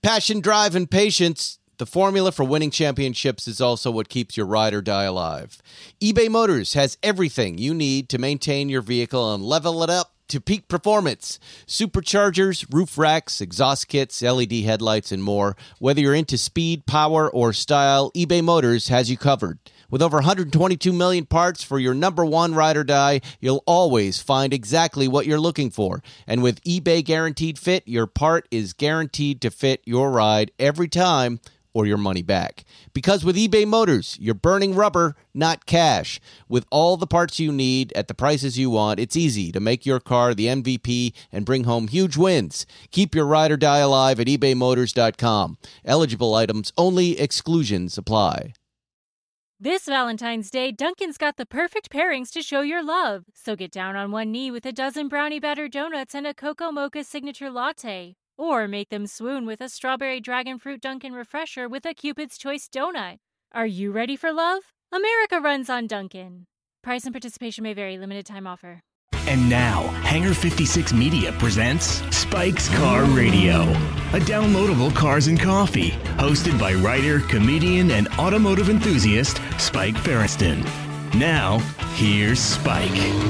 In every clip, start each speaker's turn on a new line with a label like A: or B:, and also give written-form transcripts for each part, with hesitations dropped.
A: Passion, drive, and patience. The formula for winning championships is also what keeps your ride or die alive. eBay Motors has everything you need to maintain your vehicle and level it up to peak performance. Superchargers, roof racks, exhaust kits, LED headlights, and more. Whether you're into speed, power, or style, eBay Motors has you covered. With over 122 million parts for your number one ride or die, you'll always find exactly what you're looking for. And with eBay Guaranteed Fit, your part is guaranteed to fit your ride every time or your money back. Because with eBay Motors, you're burning rubber, not cash. With all the parts you need at the prices you want, it's easy to make your car the MVP and bring home huge wins. Keep your ride or die alive at ebaymotors.com. Eligible items only, exclusions apply.
B: This Valentine's Day, Dunkin's got the perfect pairings to show your love. So get down on one knee with a dozen brownie batter donuts and a Cocoa Mocha signature latte. Or make them swoon with a strawberry dragon fruit Dunkin' refresher with a Cupid's Choice donut. Are you ready for love? America runs on Dunkin'. Price and participation may vary. Limited time offer.
C: And now, Hangar 56 Media presents Spike's Car Radio, a downloadable cars and coffee, hosted by writer, comedian, and automotive enthusiast Spike Feresten. Now, here's Spike.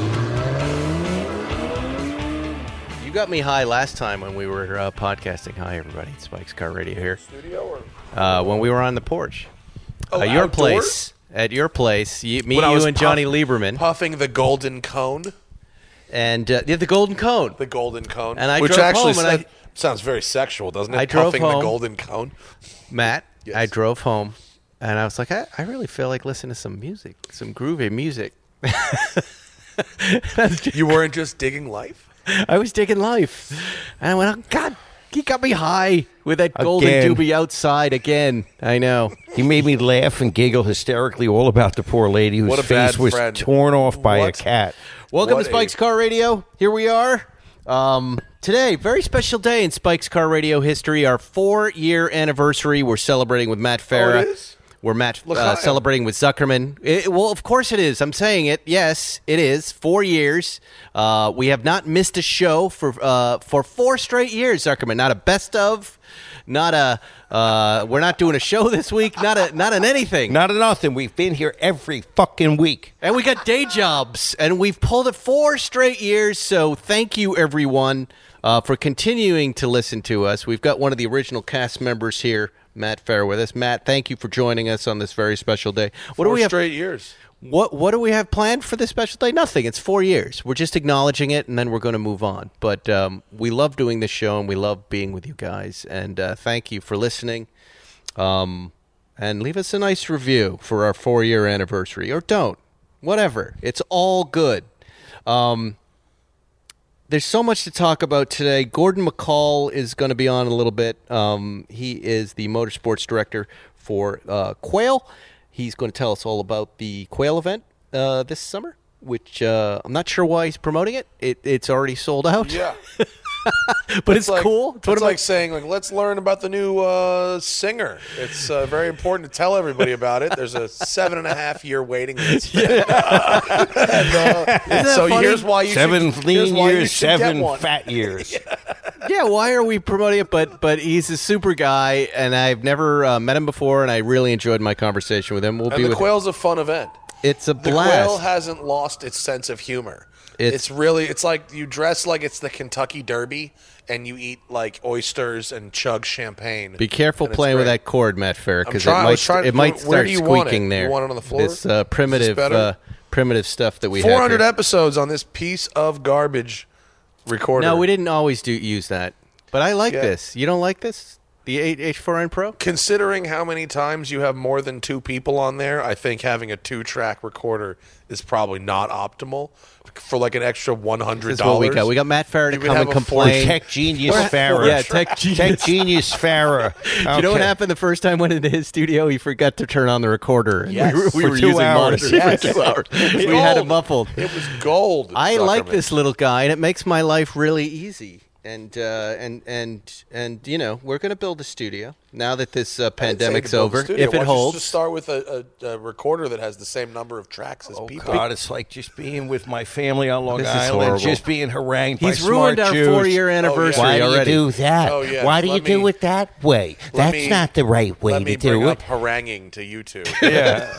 A: You got me high last time when we were podcasting. Hi, everybody. It's Spike's Car Radio here.
D: Studio or?
A: When we were on the porch.
D: Oh,
A: your
D: outdoors?
A: place. At your place. You and Johnny Lieberman.
D: Puffing the golden cone.
A: And the golden cone.
D: The golden cone.
A: And I
D: Which
A: drove
D: actually
A: home
D: sounds very sexual, doesn't it?
A: I drove
D: Puffing
A: home.
D: the golden cone.
A: Matt,
D: Yes.
A: I drove home, and I was like, I really feel like listening to some music, some groovy music.
D: You weren't just digging life?
A: I was digging life. And I went, oh, God, he got me high with that golden
E: Again.
A: doobie outside again. I know.
E: He made me laugh and giggle hysterically all about the poor lady whose
D: What a
E: face
D: bad
E: was
D: friend.
E: torn off by a
D: What?
E: cat.
A: Welcome
D: What
A: to Spike's Car Radio. Here we are. Today, very special day in Spike's Car Radio history, our 4-year anniversary. We're celebrating with Matt Farah.
D: it is?
A: We're Matt
D: L'chaim.
A: celebrating with Zuckerman. Well, of course it is. I'm saying it. Yes, it is. 4 years. We have not missed a show for 4 straight years, Zuckerman. Not a best of. Not a. We're not doing a show this week. Not an anything.
E: Not a nothing. We've been here every fucking week.
A: And we got day jobs, and we've pulled it 4 straight years. So thank you, everyone, for continuing to listen to us. We've got one of the original cast members here, Matt Farah, with us. Matt, thank you for joining us on this very special day. What do we have?
D: Straight years.
A: What do we have planned for this special day? Nothing. It's 4 years. We're just acknowledging it, and then we're going to move on. But we love doing this show, and we love being with you guys. And thank you for listening. And leave us a nice review for our 4-year anniversary. Or don't. Whatever. It's all good. There's so much to talk about today. Gordon McCall is going to be on a little bit. He is the motorsports director for Quail. He's going to tell us all about the Quail event this summer, which I'm not sure why he's promoting it. It's already sold out.
D: Yeah.
A: But it's cool.
D: It's like saying, let's learn about the new singer. It's very important to tell everybody about it. There's a 7.5-year waiting list. So
A: funny?
D: here's why you
E: 7
D: should,
E: lean
D: here's why you
E: years,
D: should get
E: 7
D: one.
E: fat years.
A: Yeah, why are we promoting it? But he's a super guy, and I've never met him before, and I really enjoyed my conversation with him. We'll be
D: And the
A: with
D: Quail's a fun event.
A: It's a
D: The
A: blast.
D: Quail hasn't lost its sense of humor. It's like you dress like it's the Kentucky Derby and you eat like oysters and chug champagne.
A: Be careful
D: and it's
A: playing with
D: great.
A: that cord, Matt Farah, because
D: I was trying-
A: it might
D: where
A: start
D: do you want
A: squeaking
D: it?
A: there.
D: You want it on the floor?
A: This
D: Is this better?
A: primitive stuff that we have
D: 400
A: here.
D: episodes on this piece of garbage recorder.
A: No, we didn't always use that. But I like
D: Yeah.
A: this. You don't like this? The H4n Pro?
D: Considering how many times you have more than 2 people on there, I think having a 2-track recorder is probably not optimal. For like an extra $100.
A: This is what we got. We got Matt Farah to
D: You would
A: come
D: have
A: and
D: a
A: complain.
E: Tech Genius Farah.
A: Yeah, Tech Genius.
E: Tech Genius Farah.
A: You know what
E: Okay.
A: happened the first time I went into his studio? He forgot to turn on the recorder. And
D: Yes.
A: we
E: For
A: were
E: 2
A: using
E: hours.
A: monitors
D: Yes.
A: for 2 hours. We had it muffled.
D: It was gold.
A: I like
D: Zuckerman.
A: this little guy, and it makes my life really easy. And you know, we're going to build a studio now that this pandemic's over. If it holds,
D: just start with a recorder that has the same number of tracks as people.
E: God, it's like just being with my family on Long
A: This is
E: Island,
A: horrible.
E: just being harangued by
A: he's ruined
E: smart
A: our
E: Jews.
A: 4-year anniversary
E: Why
A: already.
E: do you do that?
D: Oh, yeah.
E: Why do you
D: Let
E: do
D: me-
E: it that way? That's not the right way
D: Let
E: to
D: me bring
E: do
D: up
E: it.
D: haranguing to you two.
E: Yeah.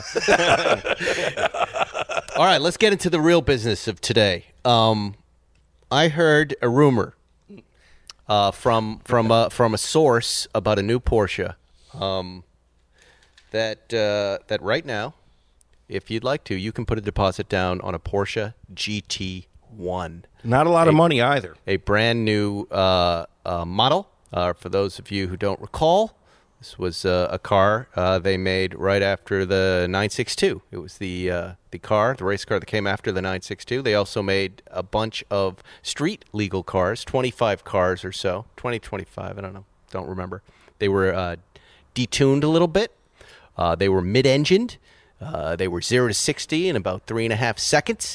A: All right, let's get into the real business of today. I heard a rumor from a source about a new Porsche that right now, if you'd like to, you can put a deposit down on a Porsche GT1.
E: Not a lot of money either.
A: A brand new model. For those of you who don't recall, this was a car they made right after the 962. It was the race car that came after the 962. They also made a bunch of street legal cars, 25 cars or so, 25, I don't remember. They were detuned a little bit. They were mid-engined. They were 0 to 60 in about 3.5 seconds.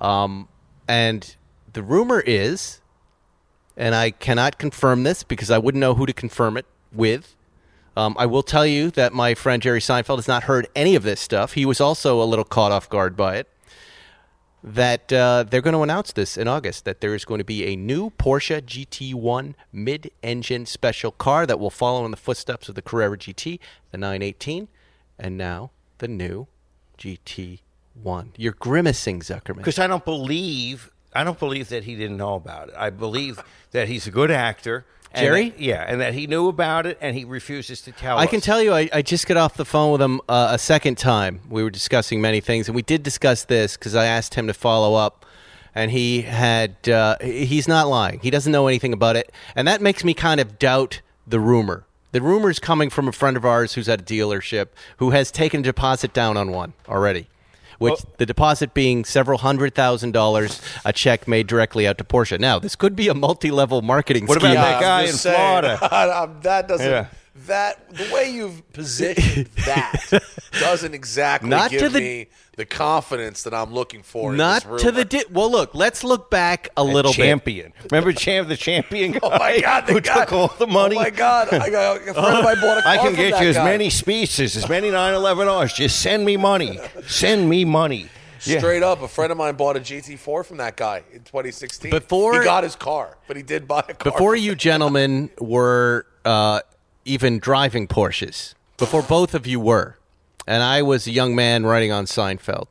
A: And the rumor is, and I cannot confirm this because I wouldn't know who to confirm it with. I will tell you that my friend Jerry Seinfeld has not heard any of this stuff. He was also a little caught off guard by it. That they're going to announce this in August, that there is going to be a new Porsche GT1 mid-engine special car that will follow in the footsteps of the Carrera GT, the 918, and now the new GT1. You're grimacing, Zuckerman.
E: Because I don't believe that he didn't know about it. I believe that he's a good actor. And
A: Jerry?
E: And that he knew about it, and he refuses to tell us.
A: I can tell you, I just got off the phone with him a second time. We were discussing many things, and we did discuss this because I asked him to follow up, and he had he's not lying. He doesn't know anything about it, and that makes me kind of doubt the rumor. The rumor is coming from a friend of ours who's at a dealership who has taken a deposit down on one already. Which the deposit being several $100,000, a check made directly out to Porsche. Now, this could be a multi-level marketing
E: What
A: scheme.
E: about that
D: I'm
E: guy
D: just
E: in Florida?
D: That doesn't.
E: Yeah.
D: That the way you've positioned that doesn't exactly
A: Not
D: give
A: to the-
D: me the confidence that I'm looking for.
A: Not
D: in this
A: to the
D: rumor.
A: well. Look, let's look back a little bit.
E: Champion. Remember the champion guy
D: Oh my God! The
E: who
D: guy,
E: took all the money?
D: Oh my God! I got a friend of mine bought a car
E: I can
D: from
E: get
D: that
E: you as
D: guy.
E: many speeches, as many 911Rs. Just send me money. Send me money. Yeah.
D: Straight up, a friend of mine bought a GT4 from that guy in 2016.
A: Before-
D: he got his car, but he did buy a car.
A: Before you gentlemen were even driving Porsches, before both of you were, and I was a young man writing on Seinfeld.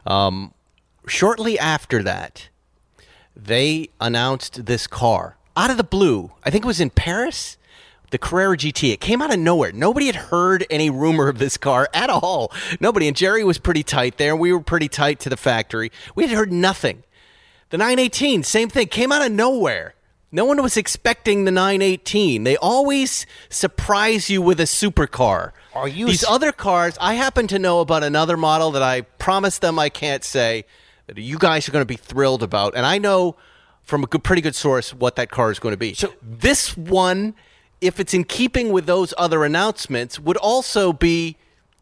A: Shortly after that, they announced this car out of the blue. I think it was in Paris. The Carrera GT. It came out of nowhere. Nobody had heard any rumor of this car at all. Nobody. And Jerry was pretty tight there. We were pretty tight to the factory. We had heard nothing. The 918, same thing. Came out of nowhere. No one was expecting the 918. They always surprise you with a supercar.
E: Are you
A: These other cars, I happen to know about another model that I promised them I can't say, that you guys are going to be thrilled about. And I know from a pretty good source what that car is going to be. So this one, if it's in keeping with those other announcements, would also be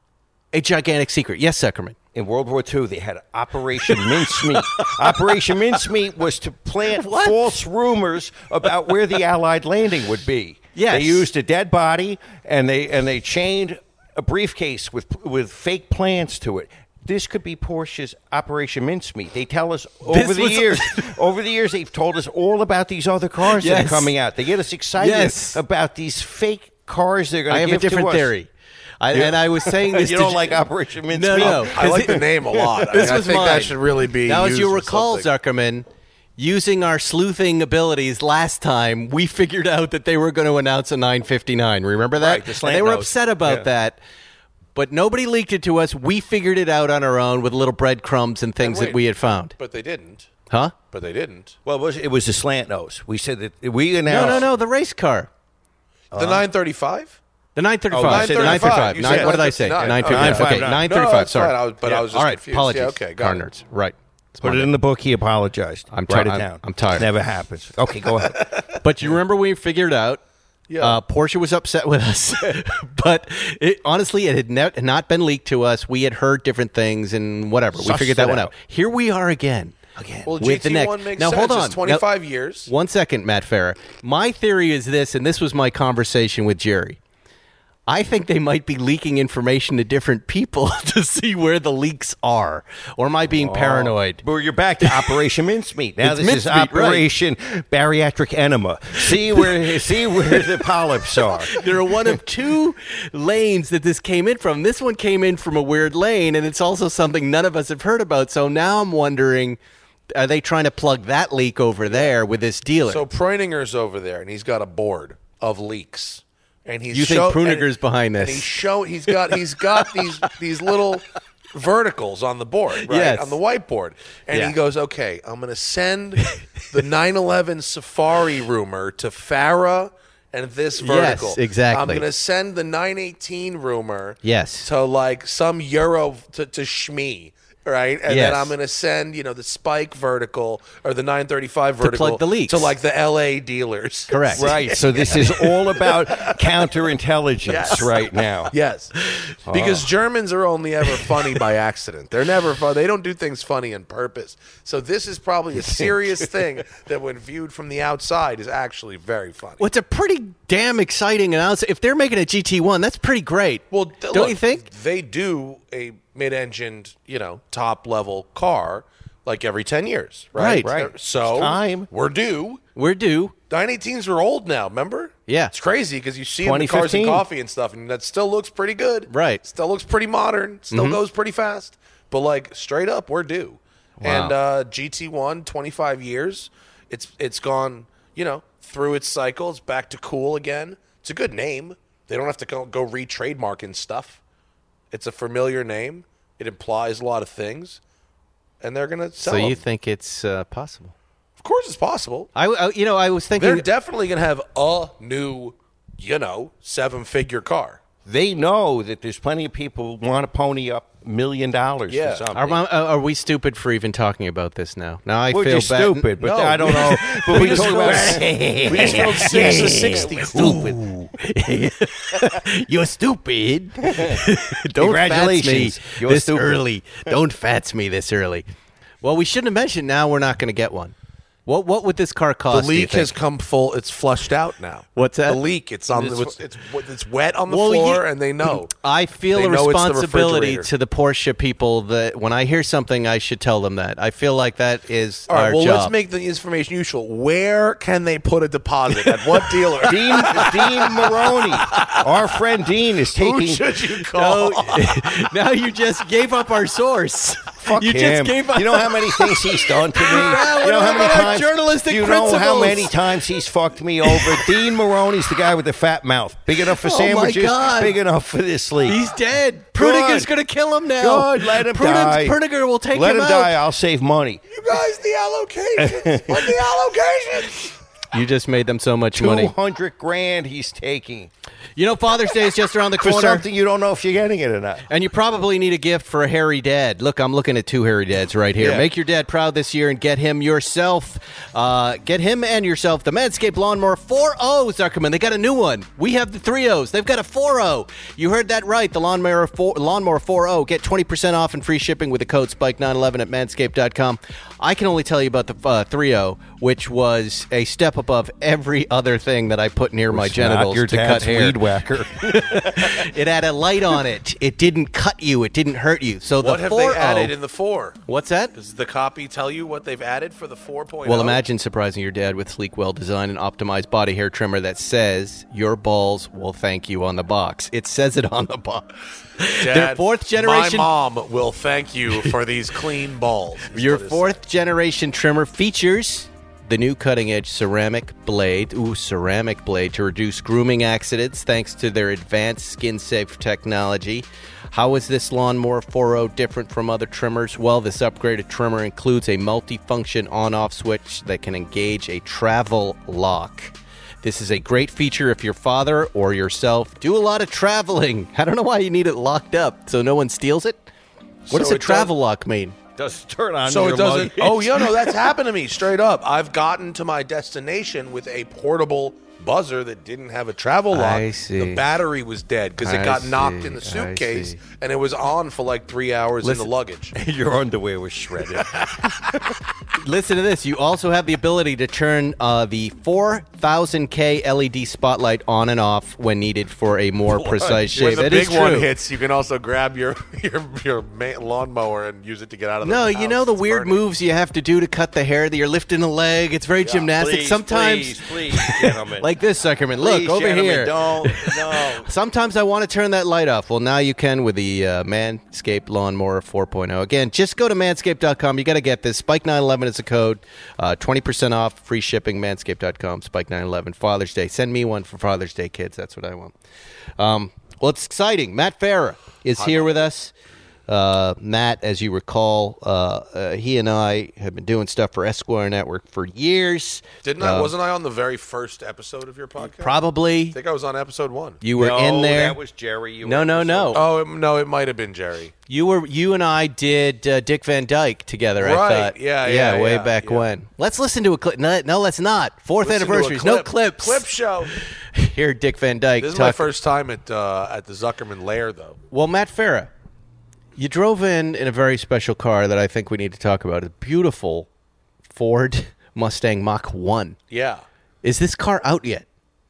A: a gigantic secret. Yes, Zuckerman.
E: In World War II, they had Operation Mincemeat. Operation Mincemeat was to plant false rumors about where the Allied landing would be.
A: Yes.
E: They used a dead body, and they chained a briefcase with fake plans to it. This could be Porsche's Operation Mincemeat. They tell us over the years, they've told us all about these other cars that are coming out. They get us excited about these fake cars they're going to give to us.
A: I have a different theory. And I was saying this.
E: You don't like Operation Mincemeat?
A: No.
D: I like the name a lot.
A: This
D: I
A: was
D: think
A: mine.
D: that should really be.
A: Now, as
D: used
A: you
D: for
A: recall,
D: something.
A: Zuckerman, using our sleuthing abilities last time, we figured out that they were going to announce a 959. Remember that?
E: Right, the slant
A: And they were
E: nose.
A: upset about that. But nobody leaked it to us. We figured it out on our own with little breadcrumbs and things that we had found.
D: But they didn't.
A: Huh?
D: But they didn't.
E: Well, it was the slant nose. We said that we announced.
A: No, the race car.
D: The 935.
A: The 935.
E: Oh, you said
A: 935.
D: You said
A: What did I say?
D: 959.
A: 955. Okay, 935.
D: No, it's
A: Sorry.
D: fine. I was just
A: All right,
D: confused.
A: apologies.
D: Yeah, okay, got
A: car
D: it.
A: nerds. Right. It's
E: Put it
A: Monday.
E: in the book. He apologized.
A: I'm
E: Write
A: ti-
E: it down.
A: I'm tired.
E: Never happens. Okay, go ahead.
A: But you remember we figured out Porsche was upset with us, but honestly, it had not been leaked to us. We had heard different things and whatever. We figured that one out. Here we are again.
E: again.
D: Well,
A: with the next.
D: GT1 makes
A: Now,
D: sense.
A: hold on.
D: It's 25
A: Now,
D: years.
A: 1 second, Matt Farah. My theory is this, and this was my conversation with Jerry. I think they might be leaking information to different people to see where the leaks are. Or am I being paranoid?
E: Well, you're back to Operation Mincemeat. Now
A: It's
E: this is
A: mincemeat, right.
E: Operation Bariatric Enema. See where the polyps are.
A: There are one of two lanes that this came in from. This one came in from a weird lane, and it's also something none of us have heard about. So now I'm wondering, are they trying to plug that leak over there with this dealer?
D: So Preuninger's over there, and he's got a board of leaks. And he's
A: You think Preuninger's behind this?
D: And he's got these little verticals on the board, right?
A: Yes.
D: On the whiteboard. And
A: Yeah.
D: he goes, okay, I'm going to send the 911 Safari rumor to Farah and this vertical.
A: Yes, exactly.
D: I'm going to send the 918 rumor
A: Yes.
D: to like some Euro to Shmi. Right, and
A: Yes.
D: then I'm going to send the Spike vertical or the 935 vertical
A: plug the leaks.
D: to like the LA dealers.
A: Correct.
E: Right. So this is all about counterintelligence
D: Yes.
E: right now.
D: Yes, because Germans are only ever funny by accident. They're never fun. They don't do things funny on purpose. So this is probably a serious thing that, when viewed from the outside, is actually very funny.
A: Well, it's a pretty damn exciting announcement. If they're making a GT1, that's pretty great.
D: Well,
A: don't you think?
D: They do a mid-engined, top-level car like every 10 years, right?
E: Right.
D: So
E: It's time.
D: we're due.
A: We're due.
D: 918s are old now, remember?
A: Yeah.
D: It's crazy because you see them in Cars
E: 2015.
D: and Coffee and stuff, and that still looks pretty good.
A: Right.
D: Still looks pretty modern. Still goes pretty fast. But, like, straight up, we're due.
E: Wow.
D: And GT1, 25 years. It's gone, through its cycle. It's back to cool again. It's a good name. They don't have to go re-trademarking stuff. It's a familiar name. It implies a lot of things. And they're going to sell
A: So
D: them.
A: you think it's possible?
D: Of course it's possible.
A: I was thinking.
D: They're definitely going to have a new, 7-figure car.
E: They know that there's plenty of people who want to pony up $1 million
D: Yeah.
E: for something.
A: Are we stupid for even talking about this now? Now I
E: We're
A: feel
E: just
A: bad.
E: stupid, but
D: No.
E: I don't know. But we
D: just
E: talk about
D: We just filled 6 to 60.
E: stupid.
A: You're stupid. Don't fats me
E: Congratulations. You're
A: this
E: stupid.
A: early. Don't fats me this early. Well, we shouldn't have mentioned. Now we're not going to get one. What would this car
D: The
A: cost? do you
D: leak has
A: think?
D: come full. It's flushed out now.
A: What's that?
D: The leak. It's on. It's wet on the
A: Well,
D: floor, and they know.
A: I feel
D: They
A: a
D: know it's the
A: responsibility
D: refrigerator.
A: to the Porsche people that when I hear something, I should tell them that. I feel like that is
D: All right.
A: our
D: Well,
A: job.
D: let's make the information useful. Where can they put a deposit? At what dealer?
E: Dean Maroney, our friend Dean, is
D: Who
E: taking.
D: should you call?
A: Now you just gave up our source.
E: Fuck
A: you
E: him.
A: just gave up.
E: You know how many things he's done to me?
A: Yeah,
E: You know how
A: what
E: many
A: about our
E: times?
A: journalistic
E: You know how
A: principles?
E: many times he's fucked me over? Dean Maroney's the guy with the fat mouth. Big enough for
A: Oh, my
E: sandwiches.
A: God.
E: Big enough for this league.
A: He's dead.
E: Good.
A: Pruniger's going to kill him now.
E: Good. Let him die.
A: Pruniger will take
E: Let
A: him
E: him
A: out.
E: die. I'll save money.
D: You guys, the allocations. What the allocations?
A: You just made them so much money.
E: $200,000 he's taking
A: You know, Father's Day is just around the
E: for
A: corner.
E: something you don't know if you're getting it or not.
A: And you probably need a gift for a hairy dad. Look, I'm looking at 2 hairy dads right here.
E: Yeah.
A: Make your dad proud this year and get him yourself. Get him and yourself the Manscaped Lawnmower 4.0s are coming. They got a new one. We have the 3.0s. They've got a 4.0. You heard that right. The Lawnmower 4.0. Get 20% off and free shipping with the code SPIKE911 at manscaped.com. I can only tell you about the 3.0, which was a step above every other thing that I put near my genitals
E: Not your
A: to cut
E: dad's
A: hair.
E: weed whacker.
A: It had a light on it. It didn't cut you. It didn't hurt you. So
D: What
A: the
D: have
A: 4.0,
D: they added in the 4?
A: What's that?
D: Does the copy tell you what they've added for the 4.0?
A: Well, imagine surprising your dad with sleek, well-designed, and optimized body hair trimmer that says your balls will thank you on the box. It says it on the box.
D: Dad,
A: Their 4th generation.
D: My mom will thank you for these clean balls. is
A: Your
D: what it
A: 4th generation trimmer features the new cutting-edge ceramic blade to reduce grooming accidents thanks to their advanced skin-safe technology. How is this Lawnmower 4.0 different from other trimmers? Well, this upgraded trimmer includes a multi-function on-off switch that can engage a travel lock. This is a great feature if your father or yourself do a lot of traveling. I don't know why you need it locked up so no one steals it. What does
D: So
A: a
D: it
A: travel lock mean?
E: Doesn't turn on
D: So
E: your
D: it doesn't.
E: luggage.
D: Oh, yeah, no, that's happened to me straight up. I've gotten to my destination with a portable buzzer that didn't have a travel lock.
A: I see.
D: The battery was dead because it
A: I
D: got knocked
A: see.
D: in the
A: I
D: suitcase,
A: see.
D: and it was on for like 3 hours in the luggage.
E: Your underwear was shredded.
A: Listen to this. You also have the ability to turn the 4000K LED spotlight on and off when needed for a more precise
D: When
A: shave.
D: the
A: That
D: big
A: is
D: one
A: true.
D: hits, you can also grab your lawnmower and use it to get out of the
A: No,
D: house.
A: you know the
D: It's
A: weird
D: burning.
A: moves you have to do to cut the hair, that you're lifting a leg. It's very gymnastic. Sometimes,
E: please, gentlemen.
A: like this, Zuckerman. Look,
E: Please,
A: over
E: gentlemen,
A: here.
E: Don't. No.
A: Sometimes I want to turn that light off. Well, now you can with the Manscaped Lawnmower 4.0. Again, just go to manscaped.com. You got to get this. Spike911 is the code. 20% off, free shipping, manscaped.com, Spike911. Father's Day. Send me one for Father's Day, kids. That's what I want. Well, it's exciting. Matt Farah is here with us. Matt, as you recall, he and I have been doing stuff for Esquire Network for years.
D: Wasn't I on the very first episode of your podcast?
A: Probably.
D: I think I was on episode 1.
A: You were
E: No,
A: in there.
E: that was Jerry. You
A: No,
E: were
A: no, no.
D: Oh, no, it might have been Jerry.
A: You and I did Dick Van Dyke together. I
D: Right.
A: thought,
D: Yeah,
A: way
D: yeah,
A: back
D: yeah.
A: when. Let's listen to a clip. No, let's not. Fourth
D: Listen to a
A: anniversaries. No
D: clip.
A: clips.
D: Clip show.
A: Here, Dick Van Dyke.
D: This is my
A: talk-
D: first time at the Zuckerman Lair, though.
A: Well, Matt Farah, you drove in a very special car that I think we need to talk about. A beautiful Ford Mustang Mach 1.
D: Yeah.
A: Is this car out yet?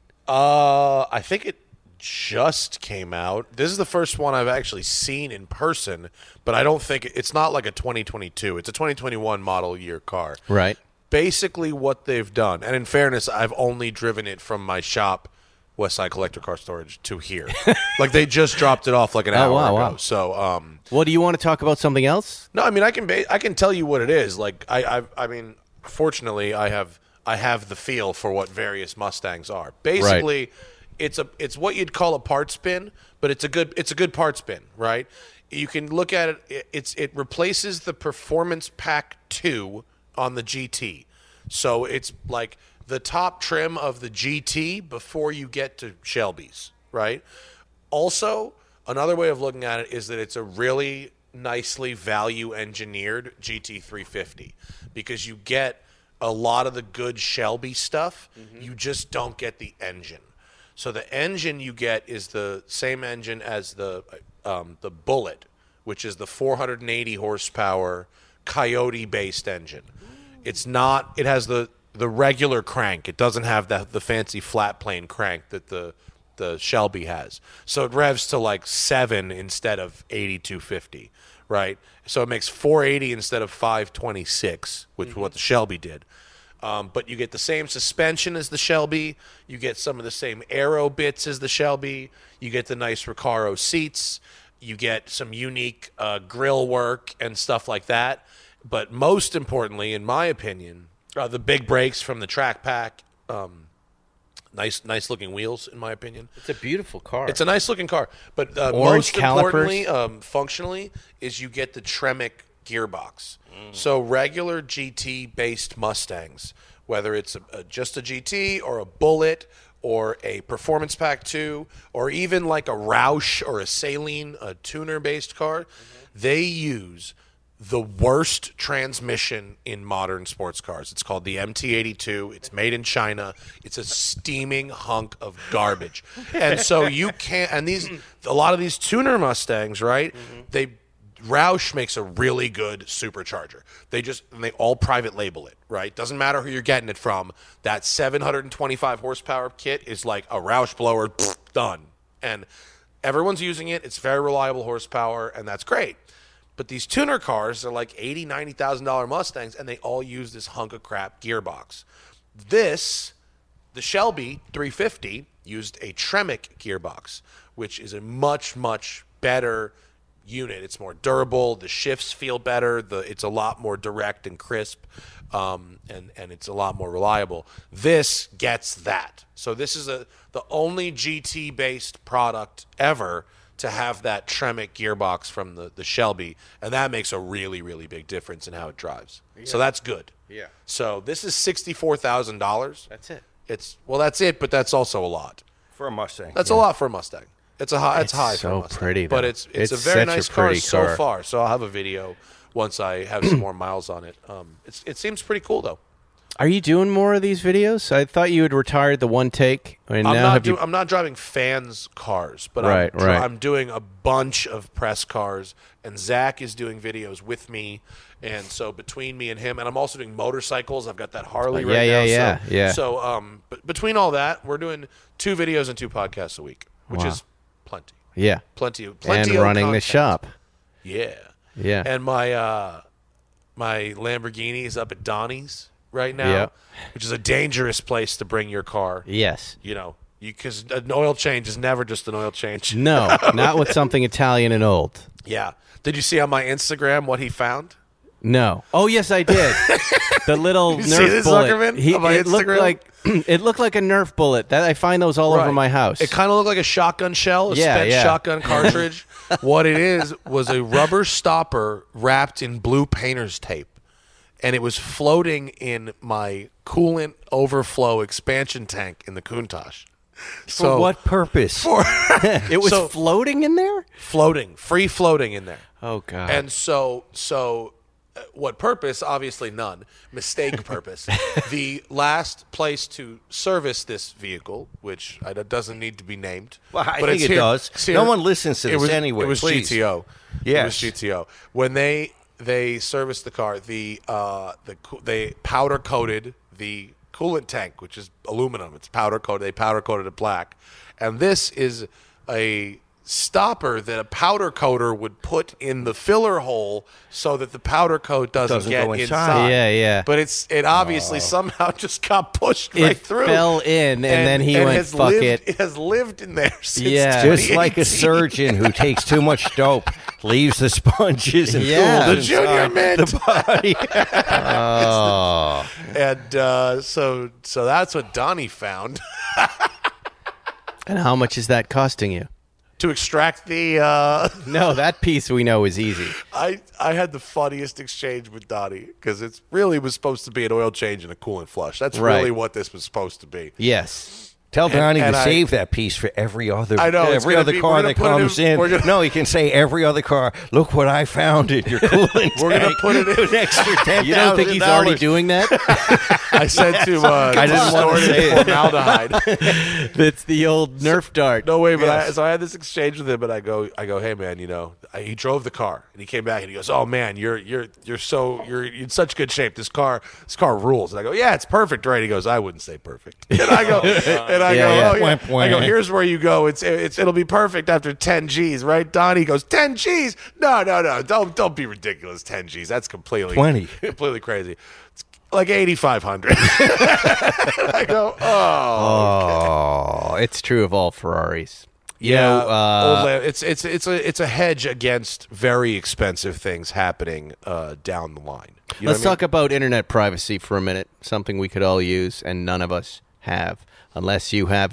D: I think it just came out. This is the first one I've actually seen in person, but I don't think it's not like a 2022. It's a 2021 model year car.
A: Right.
D: Basically what they've done, and in fairness, I've only driven it from my shop, Westside Collector Car Storage, to here. Like they just dropped it off like an hour ago.
A: wow.
D: So,
A: Well, do you want to talk about something else?
D: no, I mean I can tell you what it is. Like I mean, fortunately, I have the feel for what various Mustangs are. Basically, it's what you'd call a parts bin, but it's a good parts bin, right? You can look at it. It replaces the Performance Pack 2 on the GT, so it's like the top trim of the GT before you get to Shelby's, right? Also, another way of looking at it is that it's a really nicely value engineered GT350 because you get a lot of the good Shelby stuff. You just don't get the engine. So the engine you get is the same engine as the Bullet, which is the 480 horsepower Coyote based engine. It's not. It has the regular crank. It doesn't have the fancy flat plane crank that the Shelby has. So it revs to like 7 instead of 8250, right? So it makes 480 instead of 526, which is what the Shelby did. But you get the same suspension as the Shelby. You get some of the same aero bits as the Shelby. You get the nice Recaro seats. You get some unique grill work and stuff like that. But most importantly, in my opinion, the big brakes from the track pack. Nice looking wheels, in my opinion.
A: It's a beautiful car.
D: It's a nice looking car. But
A: Orange
D: most importantly,
A: calipers.
D: functionally, is you get the Tremec gearbox. So regular GT-based Mustangs, whether it's just a GT or a Bullet or a Performance Pack 2 or even like a Roush or a Saline, a tuner-based car, they use the worst transmission in modern sports cars. It's called the MT82. It's made in China. It's a steaming hunk of garbage. And so you can't, and a lot of these tuner Mustangs, right? Roush makes a really good supercharger. They all private label it, right? Doesn't matter who you're getting it from. That 725 horsepower kit is like a Roush blower, done. And everyone's using it. It's very reliable horsepower, and that's great. But these tuner cars are like $80,000, $90,000 Mustangs, and they all use this hunk of crap gearbox. The Shelby 350 used a Tremec gearbox, which is a much, much better unit. It's more durable. The shifts feel better. It's a lot more direct and crisp, and it's a lot more reliable. This gets that. So this is the only GT-based product ever to have that Tremec gearbox from the Shelby, and that makes a really, really big difference in how it drives. Yeah. So that's good.
A: Yeah.
D: So this is $64,000.
A: That's it.
D: That's it, but that's also a lot.
E: For a Mustang.
D: That's a lot for a Mustang. It's high for a
A: so
D: Mustang.
A: pretty,
D: but
A: though.
D: it's a
A: It's
D: very
A: such a
D: nice car
A: pretty
D: so
A: car.
D: far. So I'll have a video once I have some more miles on it. It seems pretty cool though.
A: Are you doing more of these videos? I thought you had retired the one take. And
D: I'm not driving fans' cars, but I'm doing a bunch of press cars, and Zach is doing videos with me. And so between me and him, and I'm also doing motorcycles. I've got that Harley now.
A: Yeah.
D: So but between all that, we're doing 2 videos and 2 podcasts a week, which is plenty.
A: Yeah.
D: Plenty
A: and
D: of
A: running
D: content.
A: the shop.
D: Yeah.
A: Yeah.
D: And my my Lamborghini is up at Donnie's right now,
A: Yep.
D: which is a dangerous place to bring your car.
A: Yes.
D: Because an oil change is never just an oil change.
A: No, not with something Italian and old.
D: Yeah. Did you see on my Instagram what he found?
A: No. Oh, yes, I did. The little
D: You
A: Nerf
D: see this,
A: bullet.
D: Zuckerman, on my
A: It looked
D: Instagram?
A: it looked like a Nerf bullet. That I find those all over
D: Right.
A: my house.
D: It kind of looked like a shotgun shell, a
A: Yeah,
D: spent
A: yeah.
D: shotgun cartridge. What it is was a rubber stopper wrapped in blue painter's tape. And it was floating in my coolant overflow expansion tank in the Countach.
E: For what purpose?
A: It was floating in there?
D: Free floating in there.
A: Oh, God.
D: And so what purpose? Obviously none. Mistake purpose. The last place to service this vehicle, which doesn't need to be named.
E: Well, I
D: but
E: think
D: it's
E: it
D: here.
E: does.
D: It's here.
E: No one listens to
D: It
E: this
D: was,
E: anyway.
D: It was
E: Please.
D: GTO.
E: Yes.
D: It was GTO. When they serviced the car, they powder coated the coolant tank, which is aluminum. It's powder coated. They powder coated it black. And this is a stopper that a powder coater would put in the filler hole so that the powder coat doesn't get
E: go inside.
D: inside.
A: Yeah.
D: But it obviously somehow just got pushed right
A: It
D: through.
A: fell in, and then he went,
D: has
A: fuck
D: lived,
A: it.
D: It has lived in there since
A: Yeah.
E: Just like a
D: 2018.
E: surgeon who takes too much dope, leaves the sponges and
A: Yeah.
E: tools
D: The junior
E: inside
D: mint.
E: the body.
A: Oh.
D: And so that's what Donnie found.
A: And how much is that costing you?
D: To extract the
A: No, that piece we know is easy.
D: I had the funniest exchange with Donnie because it really was supposed to be an oil change and a coolant flush. That's
A: Right.
D: really what this was supposed to be.
A: Yes.
E: Tell Donnie
D: and
E: to
D: I-
E: save that piece for every other
D: I know, it's
E: every
D: gonna
E: other
D: be-
E: car
D: we're gonna
E: that
D: put it
E: comes
D: in-
E: in.
D: we're gonna-
E: No, he can say every other car. Look what I found in your coolant
D: We're gonna
E: tank.
D: put it in-
E: An extra $10,000.
A: You don't think he's already doing that?
D: I said to
E: I didn't want to say it.
D: formaldehyde.
A: That's the old Nerf dart.
D: No way, but
E: Yes.
D: so I had this exchange with him, and I go, hey man, he drove the car, and he came back and he goes, oh man, you're in such good shape. This car rules. And I go, yeah, it's perfect, right? He goes, I wouldn't say perfect. And I go,
A: Yeah.
D: oh yeah.
E: Wah, wah.
D: I go, here's where you go. It'll be perfect after 10 G's, right? Donnie goes, 10 G's? No, don't be ridiculous. 10 G's, that's completely
E: 20.
D: completely crazy. It's like 8,500. I go,
A: Oh, it's true of all Ferraris.
D: Yeah,
A: know,
D: old it's a hedge against very expensive things happening down the line. You know
A: Let's
D: what I
A: talk about internet privacy for a minute, something we could all use and none of us have, unless you have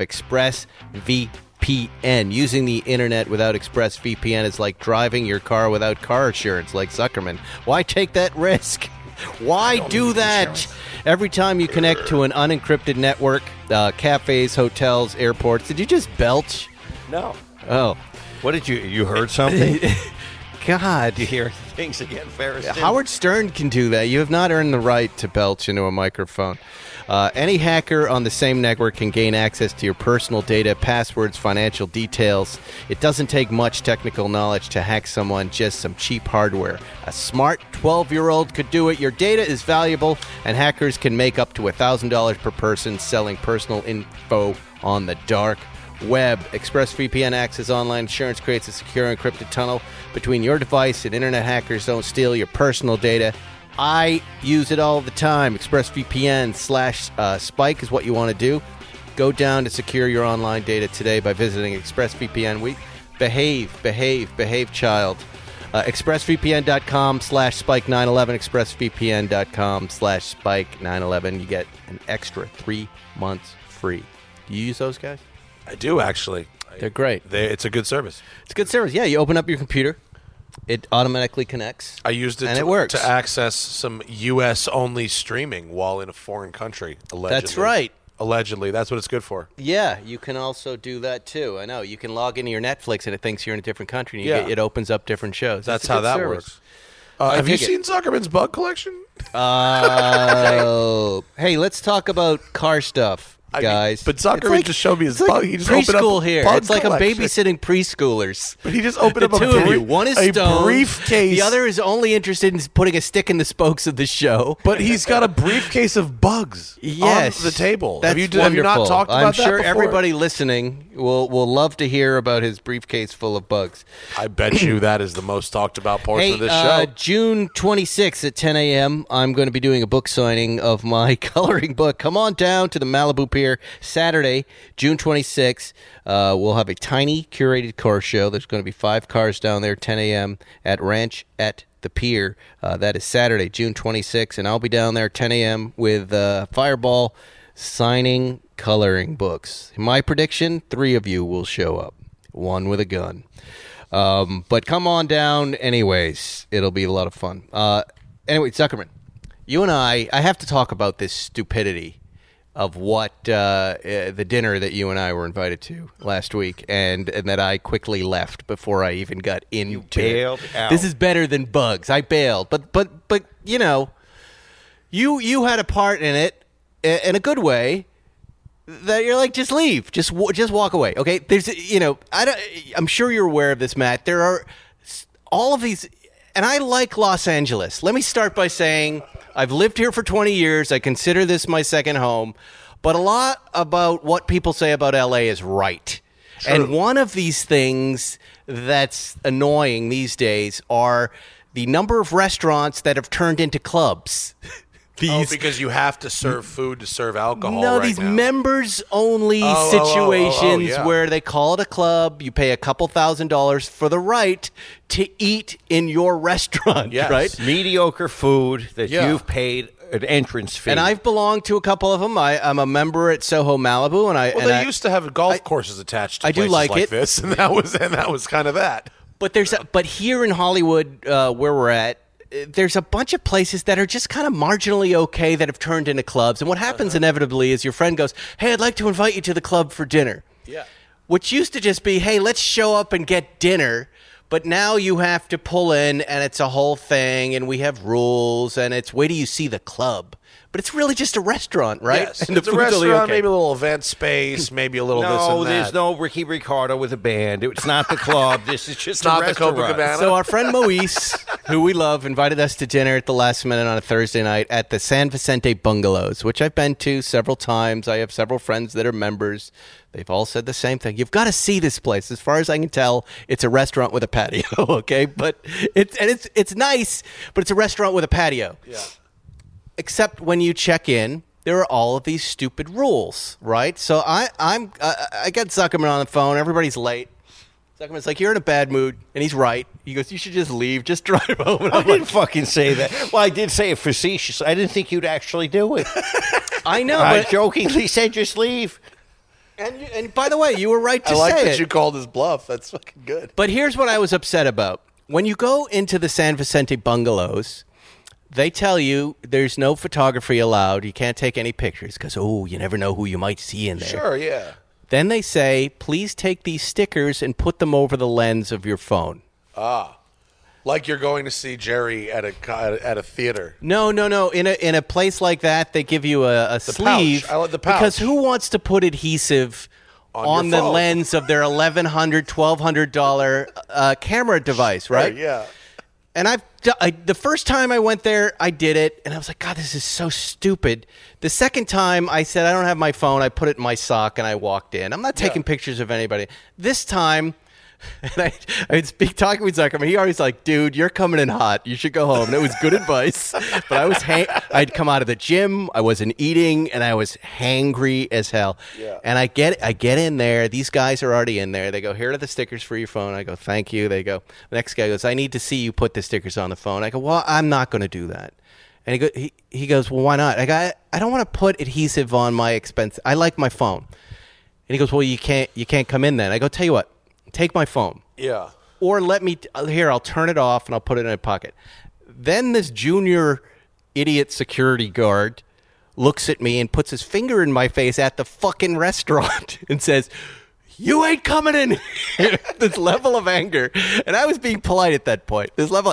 A: ExpressVPN. Using the internet without ExpressVPN is like driving your car without car insurance, like Zuckerman. Why take that risk? Why do that? Every time you connect to an unencrypted network, cafes, hotels, airports, did you just belch?
E: No.
A: Oh,
E: What did you heard something?
A: God.
E: You hear things again, Ferris?
A: Howard Stern can do that. You have not earned the right to belch into a microphone. Any hacker on the same network can gain access to your personal data, passwords, financial details. It doesn't take much technical knowledge to hack someone, just some cheap hardware. A smart 12-year-old could do it. Your data is valuable, and hackers can make up to $1,000 per person selling personal info on the dark web. ExpressVPN acts as online insurance, creates a secure encrypted tunnel between your device and internet hackers don't steal your personal data. I use it all the time. ExpressVPN/Spike is what you want to do. Go down to secure your online data today by visiting ExpressVPN. Behave, child. ExpressVPN.com/Spike911. ExpressVPN.com/Spike911. You get an extra 3 months free. Do you use those guys?
D: I do actually.
A: They're great.
D: It's a good service.
A: It's a good service. Yeah, you open up your computer. It automatically connects.
D: I used it,
A: And
D: to,
A: it works.
D: to access some U.S. only streaming while in a foreign country. Allegedly.
A: That's right.
D: Allegedly, that's what it's good for.
A: Yeah, you can also do that too. I know. You can log into your Netflix and it thinks you're in a different country and
D: Yeah.
A: it opens up different shows.
D: That's
A: It's a
D: how
A: good
D: that
A: service.
D: works. Have you
A: dig it.
D: seen Zuckerman's bug collection?
A: Hey, let's talk about car stuff. Guys,
D: but Zuckerman just showed me his
A: it's
D: bug.
A: like
D: He just opened up
A: preschool
D: a
A: here.
D: bug
A: It's like I'm
D: collection.
A: babysitting preschoolers.
D: But he just opened up
A: The two of you. One is
D: a
A: stoned.
D: briefcase.
A: The other is only interested in putting a stick in the spokes of the show.
D: But he's got a briefcase of bugs
A: Yes,
D: on the table.
A: That's
D: have you not
A: wonderful.
D: talked about
A: I'm
D: that
A: sure
D: before?
A: everybody listening will love to hear about his briefcase full of bugs.
D: I bet you that is the most talked about portion
A: Hey,
D: of this show.
A: June 26th at 10 a.m., I'm going to be doing a book signing of my coloring book. Come on down to the Malibu Pier Saturday, June 26th. We'll have a tiny curated car show. There's going to be 5 cars down there, 10 a.m. at Ranch at the Pier. That is Saturday, June 26th, and I'll be down there 10 a.m. with Fireball signing coloring books. My prediction, 3 of you will show up, 1 with a gun. But come on down anyways. It'll be a lot of fun. Anyway, Zuckerman, you and I have to talk about this stupidity of what the dinner that you and I were invited to last week, and that I quickly left before I even got into
E: bailed
A: it.
E: out.
A: This is better than bugs. I bailed, but you know, you had a part in it in a good way. That you're like, just leave, just walk away. Okay, there's, I'm sure you're aware of this, Matt. There are all of these, and I like Los Angeles. Let me start by saying I've lived here for 20 years. I consider this my second home, but a lot about what people say about LA is right. True. And one of these things that's annoying these days are the number of restaurants that have turned into clubs.
D: Because you have to serve food to serve alcohol.
A: No,
D: right
A: these
D: now.
A: members-only situations
D: yeah.
A: where they call it a club. You pay a couple $1,000s for the right to eat in your restaurant,
D: Yes.
A: right?
E: Mediocre food that
D: Yeah.
E: you've paid an entrance fee.
A: And I've belonged to a couple of them. I'm a member at Soho Malibu, and
D: They used to have golf courses attached to
A: I do
D: places
A: like it.
D: this, and that was kind of that.
A: But here in Hollywood, where we're at, there's a bunch of places that are just kind of marginally okay that have turned into clubs. And what happens inevitably is your friend goes, "Hey, I'd like to invite you to the club for dinner."
D: Yeah.
A: Which used to just be, "Hey, let's show up and get dinner." But now you have to pull in, and it's a whole thing, and we have rules, and it's wait till you see the club. But it's really just a restaurant, right?
D: Yes.
A: And the
D: It's a
A: food's only
D: restaurant,
A: okay.
D: maybe a little event space, maybe a little this
E: no,
D: and that.
E: there's no Ricky Ricardo with a band. It's not the club. This is just
D: not
E: a
D: the
E: restaurant.
D: Copacabana.
A: So our friend Moise, who we love, invited us to dinner at the last minute on a Thursday night at the San Vicente Bungalows, which I've been to several times. I have several friends that are members. They've all said the same thing. You've got to see this place. As far as I can tell, it's a restaurant with a patio, okay? But it's nice, but it's a restaurant with a patio.
D: Yeah.
A: Except when you check in, there are all of these stupid rules, right? So I got Zuckerman on the phone. Everybody's late. Zuckerman's like, "You're in a bad mood," and he's right. He goes, "You should just leave. Just drive home." And
E: I
A: I'm
E: didn't
A: like,
E: fucking say that. Well, I did say it facetious. I didn't think you'd actually do it.
A: I know,
E: I
A: but
E: jokingly said just leave.
A: and by the way, you were right to
D: I like
A: say
D: that
A: it.
D: you called his bluff. That's fucking good.
A: But here's what I was upset about. When you go into the San Vicente Bungalows, they tell you there's no photography allowed. You can't take any pictures because, you never know who you might see in there.
D: Sure, yeah.
A: Then they say, please take these stickers and put them over the lens of your phone.
D: Like you're going to see Jerry at a theater.
A: No. In a place like that, they give you a sleeve.
D: pouch. I like the pouch.
A: Because who wants to put adhesive on
D: your
A: the
D: phone.
A: lens of their $1,100, $1,200 camera device, right?
D: Yeah.
A: And the first time I went there, I did it, and I was like, God, this is so stupid. The second time, I said, I don't have my phone. I put it in my sock, and I walked in. I'm not taking pictures of anybody. This time, and I'd talking with Zuckerman. He always like, dude, you're coming in hot. You should go home. And it was good advice. But I was I'd come out of the gym. I wasn't eating, and I was hangry as hell.
D: Yeah.
A: And I get in there. These guys are already in there. They go, here are the stickers for your phone. I go, thank you. They go, the next guy goes, I need to see you put the stickers on the phone. I go, well, I'm not going to do that. And he goes, well, why not? I go, I don't want to put adhesive on my expense. I like my phone. And he goes, well, you can't come in then. I go, tell you what. Take my phone.
D: Yeah.
A: Or let me, here, I'll turn it off and I'll put it in my pocket. Then this junior idiot security guard looks at me and puts his finger in my face at the fucking restaurant and says, you ain't coming in here. This level of anger. And I was being polite at that point. This level,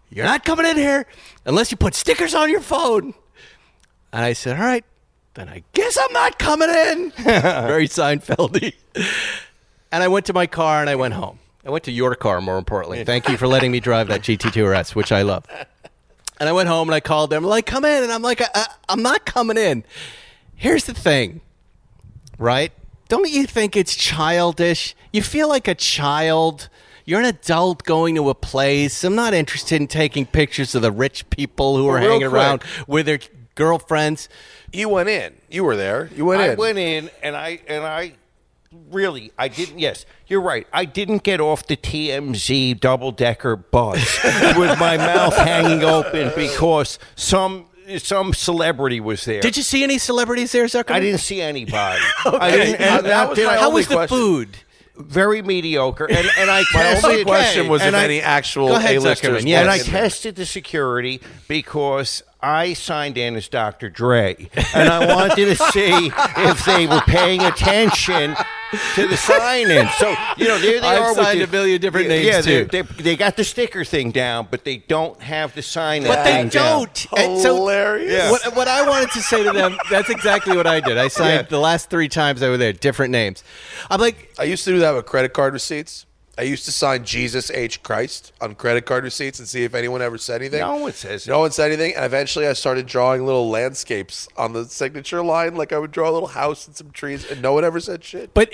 A: you're not coming in here unless you put stickers on your phone. And I said, all right, then I guess I'm not coming in. Very Seinfeldy. And I went to my car and I went home. I went to your car, more importantly. Thank you for letting me drive that GT2 RS, which I love. And I went home and I called them, like, come in. And I'm like, I'm not coming in. Here's the thing, right? Don't you think it's childish? You feel like a child. You're an adult going to a place. I'm not interested in taking pictures of the rich people who are hanging around with their girlfriends.
D: You went in. You were there. You went in.
E: I went in, and I really, I didn't. Yes, you're right. I didn't get off the TMZ double-decker bus with my mouth hanging open because some celebrity was there.
A: Did you see any celebrities there, Zuckerman?
E: I didn't see anybody.
A: Okay. How was the
D: question.
A: food?
E: Very mediocre. And I
D: My
E: tested,
D: only question was if any actual
A: Go ahead,
D: A-listers
A: Zuckerman. Yeah,
E: and I
D: went in there.
E: tested the security because I signed in as Dr. Dre, and I wanted to see if they were paying attention to the sign-in. So, there they
A: I've
E: are.
A: signed
E: with
A: a million different names, too.
E: They got the sticker thing down, but they don't have the sign-in
A: But they
E: thing down.
A: don't. And so
D: Hilarious.
A: what I wanted to say to them, that's exactly what I did. I signed the last 3 times I was there, different names. I'm like,
D: I used to do that with credit card receipts. I used to sign Jesus H. Christ on credit card receipts and see if anyone ever said anything.
E: No one says
D: No one said anything. And eventually I started drawing little landscapes on the signature line. Like I would draw a little house and some trees, and no one ever said shit.
A: but,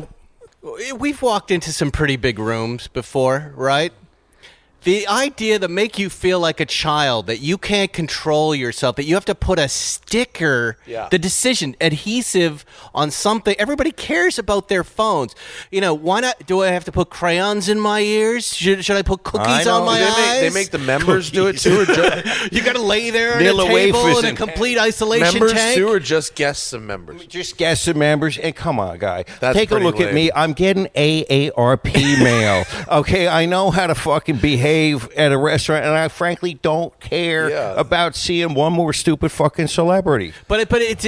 A: we've walked into some pretty big rooms before, right? The idea to make you feel like a child, that you can't control yourself, that you have to put a sticker, the decision, adhesive on something. Everybody cares about their phones. Why not? Do I have to put crayons in my ears? Should I put cookies on my eyes?
D: They make the members do it too. Or just,
A: You got to lay there at a
E: Vanilla
A: table
E: wafers
A: in a
E: and-
A: complete isolation
D: members
A: tank.
D: too, or just guests of members.
E: Just guess the members, and come on, guy.
D: That's
E: Take a
D: pretty
E: look at
D: lame.
E: me. I'm getting AARP mail. Okay, I know how to fucking behave at a restaurant, and I frankly don't care about seeing one more stupid fucking celebrity.
A: But it's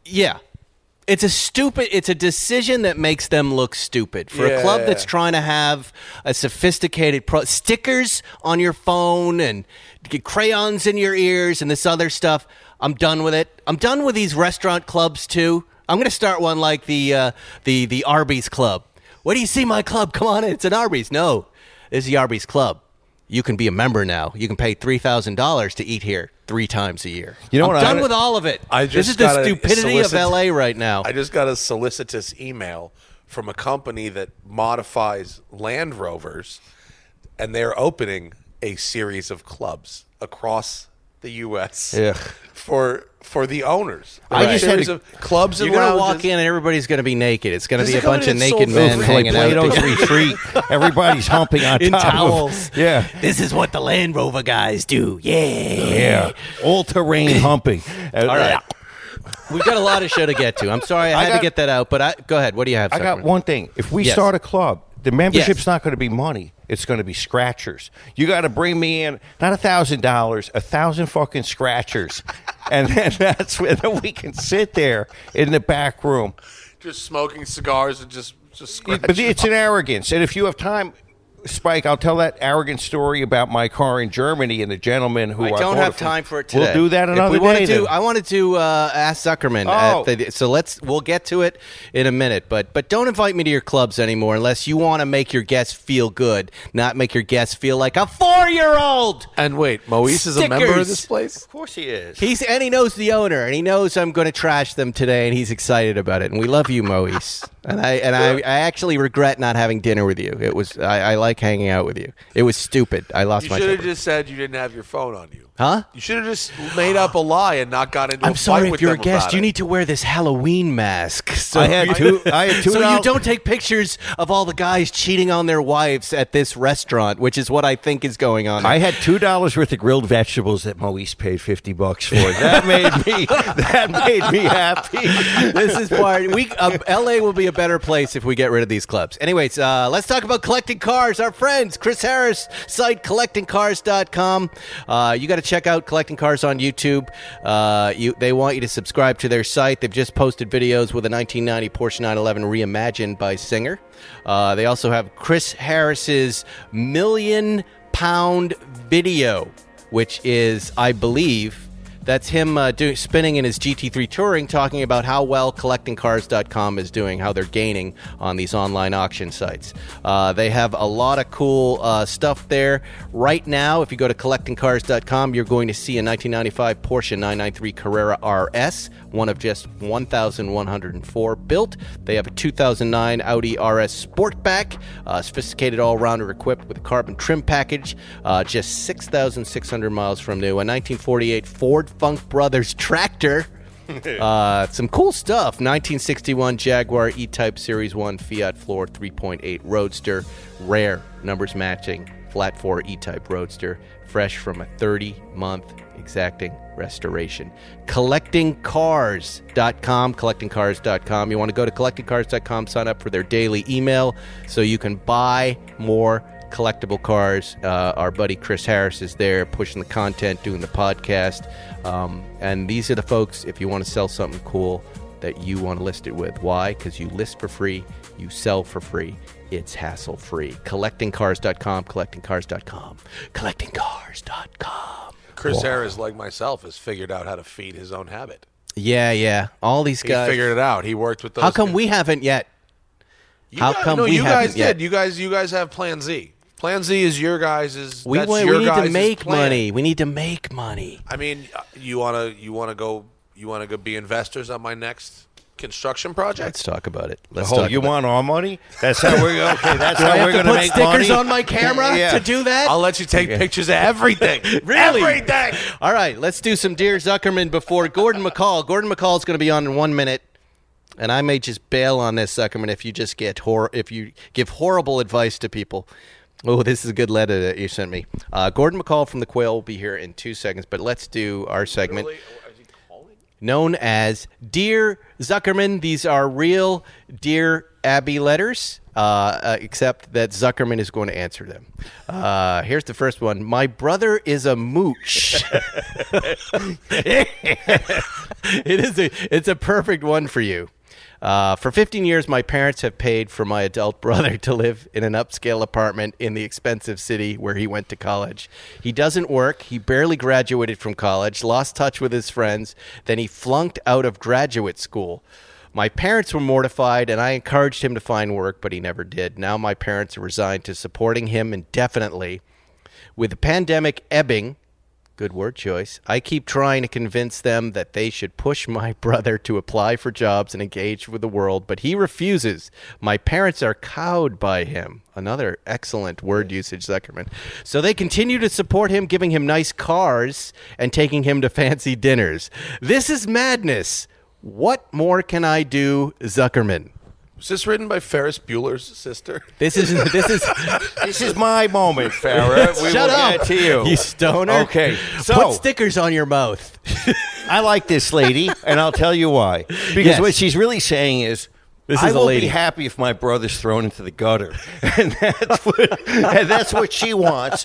A: a decision that makes them look stupid. For a club that's trying to have a sophisticated stickers on your phone and get crayons in your ears and this other stuff, I'm done with it. I'm done with these restaurant clubs too. I'm going to start one like the Arby's Club. Where do you see my club? Come on in. It's an Arby's. No, this is the Arby's Club. You can be a member now. You can pay $3,000 to eat here 3 times a year.
E: You know
A: I'm
E: what,
A: done with all of it. This is the stupidity of LA right now.
D: I just got a solicitous email from a company that modifies Land Rovers, and they're opening a series of clubs across the U.S. for the owners.
E: I just had
D: series
E: to-
D: of clubs and
A: You're going to
D: lounges.
A: walk in and everybody's going to be naked. It's going to
D: This
A: be a
D: is going
A: bunch of
D: in
A: naked
D: Soul
A: men
D: Food.
E: Like
A: hanging out.
E: Plato's retreat. Everybody's humping on
A: In
E: top
A: towels.
E: of yeah.
A: This is what the Land Rover guys do.
E: Yeah. All-terrain humping.
A: All right. We've got a lot of show to get to. I'm sorry I had to get that out, but go ahead. What do you have,
E: I got
A: Zuckerman?
E: one thing. If we
A: Yes.
E: start a club, the membership's
A: Yes.
E: not going to be money. It's going to be scratchers. You got to bring me in, not $1,000, 1,000 fucking scratchers. And then that's when we can sit there in the back room.
D: just smoking cigars and just scratching.
E: But it's an arrogance. And if you have time, Spike, I'll tell that arrogant story about my car in Germany and the gentleman who
A: I
E: I
A: don't
E: bought
A: have
E: it from.
A: time for it today.
E: We'll do that another
A: If we
E: day. then.
A: I wanted to ask Zuckerman.
E: Oh.
A: So we'll get to it in a minute. But don't invite me to your clubs anymore unless you want to make your guests feel good, not make your guests feel like a 4-year-old.
D: And wait, Moise is a member of
A: Stickers.
D: this place?
E: Of course he is.
A: And he knows the owner, and he knows I'm going to trash them today, and he's excited about it. And we love you, Moise. And I actually regret not having dinner with you. It was I like hanging out with you. It was stupid. I lost
D: You
A: my
D: should have
A: temper.
D: just said you didn't have your phone on you.
A: Huh?
D: You should have just made up a lie and not got into a
A: I'm
D: fight
A: sorry
D: with
A: if you're a
D: them
A: guest.
D: about
A: You
D: it.
A: need to wear this Halloween mask. So
E: I had two
A: So you
E: dollars-
A: don't take pictures of all the guys cheating on their wives at this restaurant, which is what I think is going on.
E: I had $2 worth of grilled vegetables that Moise paid $50 for. That made me happy.
A: This is part. LA will be a better place if we get rid of these clubs. Anyways, let's talk about collecting cars. Our friends, Chris Harris, site collectingcars.com. You got to check out Collecting Cars on YouTube. They want you to subscribe to their site. They've just posted videos with a 1990 Porsche 911 reimagined by Singer. They also have Chris Harris's Million Pound Video, which is, I believe, that's him spinning in his GT3 Touring, talking about how well CollectingCars.com is doing, how they're gaining on these online auction sites. They have a lot of cool stuff there. Right now, if you go to CollectingCars.com, you're going to see a 1995 Porsche 993 Carrera RS, one of just 1,104 built. They have a 2009 Audi RS Sportback, sophisticated all-rounder equipped with a carbon trim package, just 6,600 miles from new. A 1948 Ford Funk Brothers tractor. Some cool stuff. 1961 Jaguar E-Type Series 1 Fiat Floor 3.8 Roadster. Rare, numbers matching, flat 4 E-Type Roadster. Fresh from a 30-month exacting restoration. CollectingCars.com. CollectingCars.com. You want to go to CollectingCars.com, sign up for their daily email so you can buy more collectible cars. Our buddy Chris Harris is there pushing the content, doing the podcast. And these are the folks, if you want to sell something cool, that you want to list it with. Why? Because you list for free, you sell for free. It's hassle-free. CollectingCars.com, CollectingCars.com, CollectingCars.com.
D: Chris Harris, like myself, has figured out how to feed his own habit.
A: Yeah. All these guys.
D: He figured it out. He worked with those
A: How come
D: guys.
A: we haven't yet?
D: You guys did. You guys have Plan Z. Plan Z is your guys'.
A: We need to make money. We need to make money.
D: I mean, you wanna go be investors on my next construction project?
A: Let's talk about it.
E: You want our money? That's how we're okay. That's how we're going
A: to
E: make
A: make money. Stickers on my camera
E: Yeah.
A: to do that.
D: I'll let you take pictures of everything.
A: Really?
D: Everything.
A: All right, let's do some Dear Zuckerman before Gordon McCall. Gordon McCall is going to be on in 1 minute. And I may just bail on this, Zuckerman, if you just if you give horrible advice to people. Oh, this is a good letter that you sent me. Gordon McCall from The Quail will be here in 2 seconds, but let's do our segment known as Dear Zuckerman. These are real Dear Abby letters, except that Zuckerman is going to answer them. Here's the first one. My brother is a mooch. It's a perfect one for you. For 15 years, my parents have paid for my adult brother to live in an upscale apartment in the expensive city where he went to college. He doesn't work. He barely graduated from college, lost touch with his friends. Then he flunked out of graduate school. My parents were mortified, and I encouraged him to find work, but he never did. Now my parents are resigned to supporting him indefinitely. With the pandemic ebbing, good word choice, I keep trying to convince them that they should push my brother to apply for jobs and engage with the world, but he refuses. My parents are cowed by him. Another excellent word usage, Zuckerman. So they continue to support him, giving him nice cars and taking him to fancy dinners. This is madness. What more can I do, Zuckerman?
D: Was this written by Ferris Bueller's sister?
A: This is
E: This is my moment, Farrah. We
A: Shut
E: will
A: up,
E: get to you.
A: you stoner.
E: Okay, so
A: put stickers on your mouth.
E: I like this lady, and I'll tell you why. Because
A: Yes.
E: what she's really saying is,
A: This
E: I
A: is a
E: will
A: lady.
E: be happy if my brother's thrown into the gutter, and that's what she wants.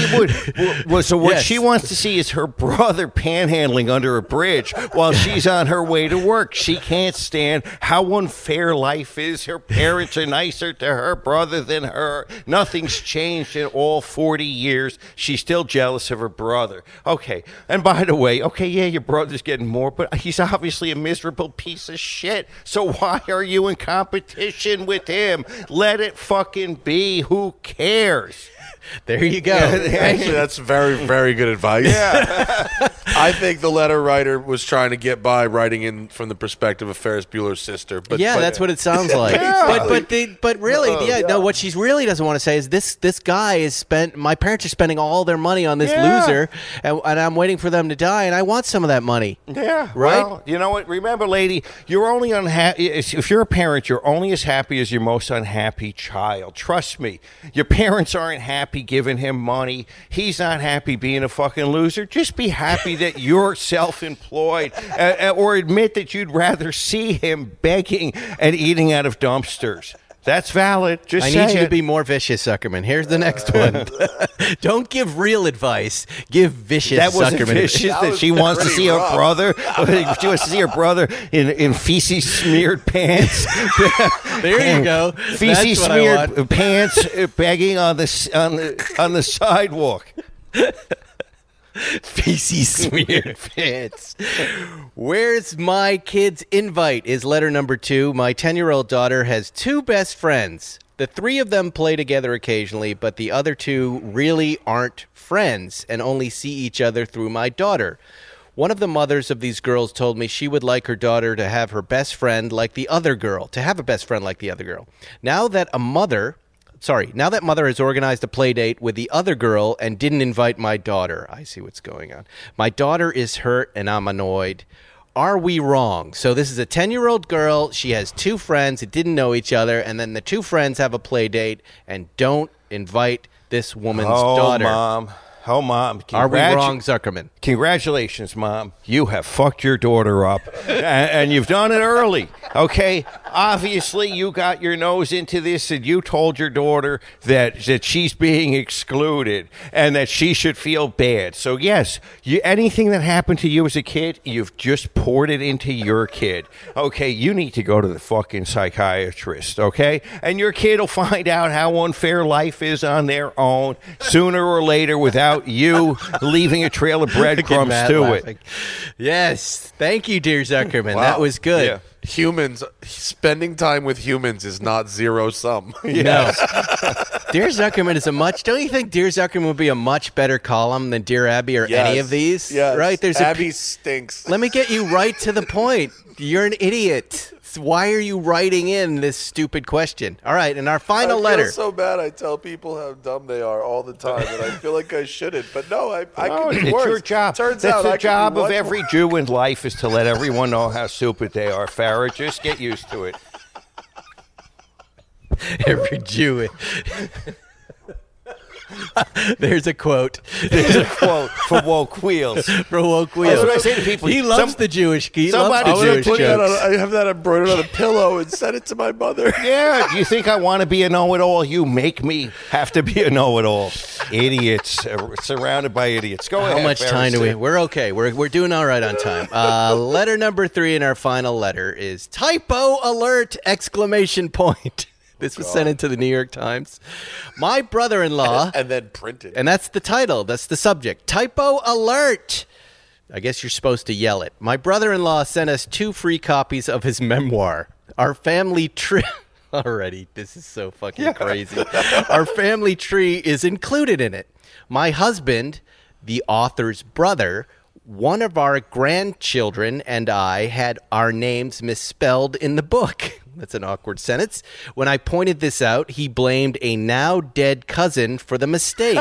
E: What
A: Yes.
E: she wants to see is her brother panhandling under a bridge while she's on her way to work. She can't stand how unfair life is. Her parents are nicer to her brother than her. Nothing's changed in all 40 years. She's still jealous of her brother. Okay, and by the way, yeah, your brother's getting more, but he's obviously a miserable piece of shit. So why are you in competition with him? Let it fucking be. Who cares?
A: There you go.
D: Actually, that's very, very good advice. Yeah. I think the letter writer was trying to get by writing in from the perspective of Ferris Bueller's sister. But
A: That's what it sounds like. But really, no. What she really doesn't want to say is this guy is my parents are spending all their money on this loser, and I'm waiting for them to die, and I want some of that money.
E: Yeah,
A: right.
E: Well, you know what? Remember, lady, you're only unhappy if you're a parent. You're only as happy as your most unhappy child. Trust me. Your parents aren't happy giving him money. He's not happy being a fucking loser. Just be happy that you're self-employed, or admit that you'd rather see him begging and eating out of dumpsters. That's valid.
A: I need you to be more vicious, Zuckerman. Here's the next one. Don't give real advice. Give vicious,
E: That wasn't
A: Zuckerman.
E: vicious. That she wants to see her brother. She wants to see her brother in feces smeared pants,
A: There you go.
E: Feces
A: That's what I want.
E: smeared pants begging on the sidewalk.
A: Feces smeared pants. Where's my kid's invite is letter number 2. My 10-year-old daughter has 2 best friends. The 3 of them play together occasionally, but the other 2 really aren't friends and only see each other through my daughter. One of the mothers of these girls told me she would like her daughter to have her best friend like the other girl, Now that mother has organized a play date with the other girl and didn't invite my daughter. I see what's going on. My daughter is hurt and I'm annoyed. Are we wrong? So this is a 10-year-old girl. She has 2 friends that didn't know each other, and then the 2 friends have a play date and don't invite this woman's daughter.
E: Oh, Mom.
A: Are we wrong, Zuckerman?
E: Congratulations, Mom. You have fucked your daughter up, and you've done it early, okay? Obviously, you got your nose into this, and you told your daughter that she's being excluded and that she should feel bad. So, yes, anything that happened to you as a kid, you've just poured it into your kid, okay? You need to go to the fucking psychiatrist, okay? And your kid will find out how unfair life is on their own sooner or later without you leaving a trail of breadcrumbs to it.
A: Yes. Thank you, dear Zuckerman.
D: Wow.
A: That was good.
E: Yeah.
D: Humans, spending time with humans is not zero sum.
A: No. Dear Zuckerman is don't you think Dear Zuckerman would be a much better column than Dear Abby or any of these?
D: Yes.
A: Right?
D: Abby stinks.
A: Let me get you right to the point. You're an idiot. Why are you writing in this stupid question? All right, and our final letter.
D: I feel so bad. I tell people how dumb they are all the time, and I feel like I shouldn't. But no, I can be
E: it's
D: worse.
E: your job.
D: Turns
E: That's
D: out
E: the
D: I can
E: job
D: be
E: of
D: much
E: every Jew in life is to let everyone know how stupid they are. Farrah, just get used to it.
A: Every Jew. There's a quote.
E: There's a quote for woke wheels.
A: For woke wheels.
E: That's what I say to people.
A: He loves the Jewish. He
E: somebody
A: loves the Jewish
D: put that
A: jokes.
D: I have that embroidered on a pillow and send it to my mother.
E: Yeah, you think I want to be a know-it-all? You make me have to be a know-it-all. Idiots, surrounded by idiots. Go ahead.
A: How much time do we? We're okay. We're doing all right on time. Letter number 3 in our final letter is typo alert! Exclamation point. This was sent into the New York Times. My brother-in-law.
D: And then printed.
A: And that's the title. That's the subject. Typo alert. I guess you're supposed to yell it. My brother-in-law sent us 2 free copies of his memoir. Our family tree. Already, this is so fucking crazy. Our family tree is included in it. My husband, the author's brother, one of our grandchildren, and I had our names misspelled in the book. That's an awkward sentence. When I pointed this out, he blamed a now dead cousin for the mistake.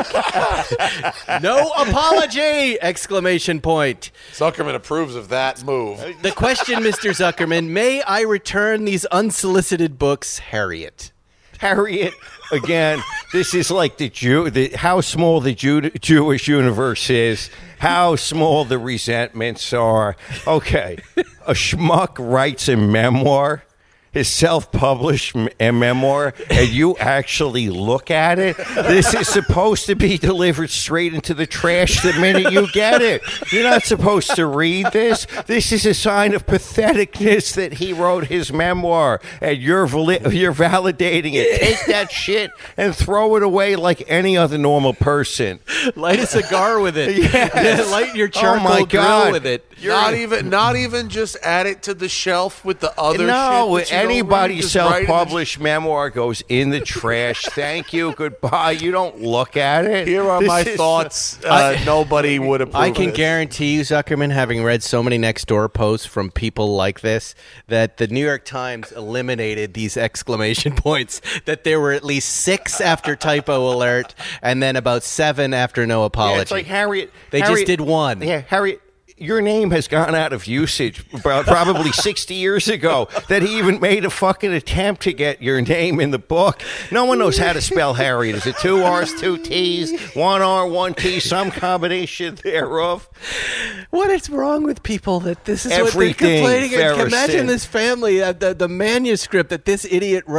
A: No apology! Exclamation point.
D: Zuckerman approves of that move.
A: The question, Mr. Zuckerman, may I return these unsolicited books, Harriet?
E: Harriet, again, this is like how small the Jewish universe is, how small the resentments are. Okay, a schmuck writes a memoir, his self-published memoir, and you actually look at it. This is supposed to be delivered straight into the trash the minute you get it. You're not supposed to read this. This is a sign of patheticness that he wrote his memoir, and you're validating it. Take that shit and throw it away like any other normal person.
A: Light a cigar with it.
E: Yes.
A: Light your charcoal grill with it.
D: Not even just add it to the shelf with the other shit.
E: Anybody's self-published memoir goes in the trash. Thank you. Goodbye. You don't look at it.
D: Here are my thoughts. Nobody would approve.
A: I can
D: of this.
A: guarantee you, Zuckerman, having read so many Nextdoor posts from people like this, that the New York Times eliminated these exclamation points, that there were at least 6 after typo alert and then about 7 after no apology.
E: Yeah, it's like Harriet.
A: They just did 1.
E: Yeah, Harriet. Your name has gone out of usage probably 60 years ago that he even made a fucking attempt to get your name in the book. No one knows how to spell Harriet. Is it 2 R's, 2 T's, 1 R, 1 T, some combination thereof?
A: What is wrong with people that this is
E: Everything
A: what they're complaining
E: Farrah
A: against? Imagine
E: said.
A: this family, the manuscript that this idiot wrote.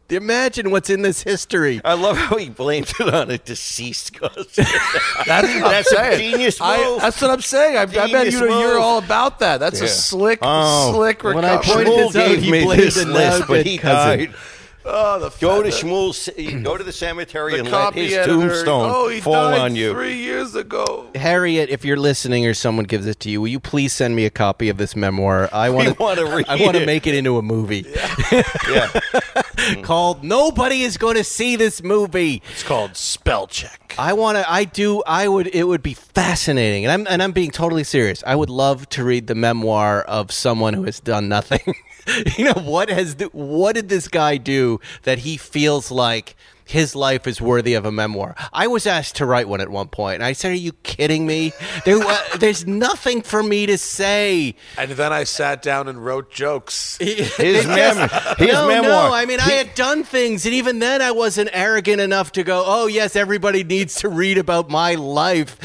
A: Imagine what's in this history.
E: I love how he blames it on a deceased cousin.
D: That's
E: a genius move.
D: That's what I'm saying. I bet
E: Genius
D: you're
E: move.
D: all about that. That's a slick recovery.
A: When I pointed
E: Shmuel
A: this out,
E: gave
A: he
E: me
A: blamed
E: this
A: the
E: list,
A: now
E: but
A: dead
E: he
A: cousin.
E: died.
D: Oh,
E: Go to the cemetery and let
D: copy
E: his
D: editor.
E: tombstone
D: he
E: fall
D: died
E: on you.
D: 3 years ago.
A: Harriet, if you're listening or someone gives it to you, will you please send me a copy of this memoir? I want
E: wanna read
A: I want to
E: it.
A: make it into a movie
E: Yeah.
A: called "Nobody Is Going to See This Movie."
D: It's called Spell Check.
A: It would be fascinating, and I'm being totally serious. I would love to read the memoir of someone who has done nothing. What did this guy do that he feels like his life is worthy of a memoir? I was asked to write one at one point, and I said, "Are you kidding me? There's nothing for me to say."
D: And then I sat down and wrote jokes.
E: His memoir.
A: No. I mean, I had done things, and even then, I wasn't arrogant enough to go, "Oh, yes, everybody needs to read about my life."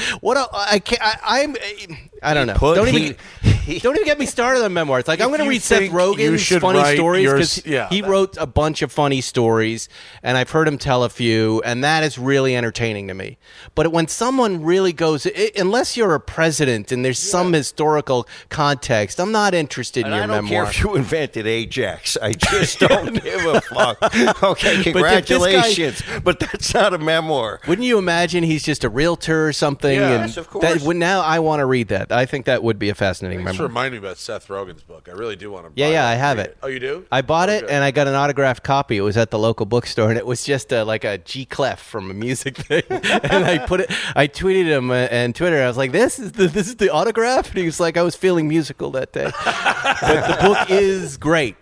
A: I don't know. Don't even get me started on memoirs. Like, I'm going to read Seth Rogen's funny stories because he wrote a bunch of funny stories, and I've heard him tell a few, and that is really entertaining to me. But when someone really goes, unless you're a president and there's some historical context, I'm not interested in your memoir.
E: I don't care if you invented Ajax. I just don't give a fuck. Okay, congratulations. But that's not a memoir.
A: Wouldn't you imagine he's just a realtor or something?
E: Yes, of course.
A: Now I want to read that. I think that would be a fascinating
D: Just
A: memoir.
D: remind me about Seth Rogen's book. I really do want to buy
A: Yeah, I have it.
D: Oh, you do?
A: I bought it,
D: Okay.
A: and I got an autographed copy. It was at the local bookstore, and it was just like a G Clef from a music thing. And I tweeted him and Twitter. I was like, "This is the autograph." And he was like, "I was feeling musical that day." But the book is great.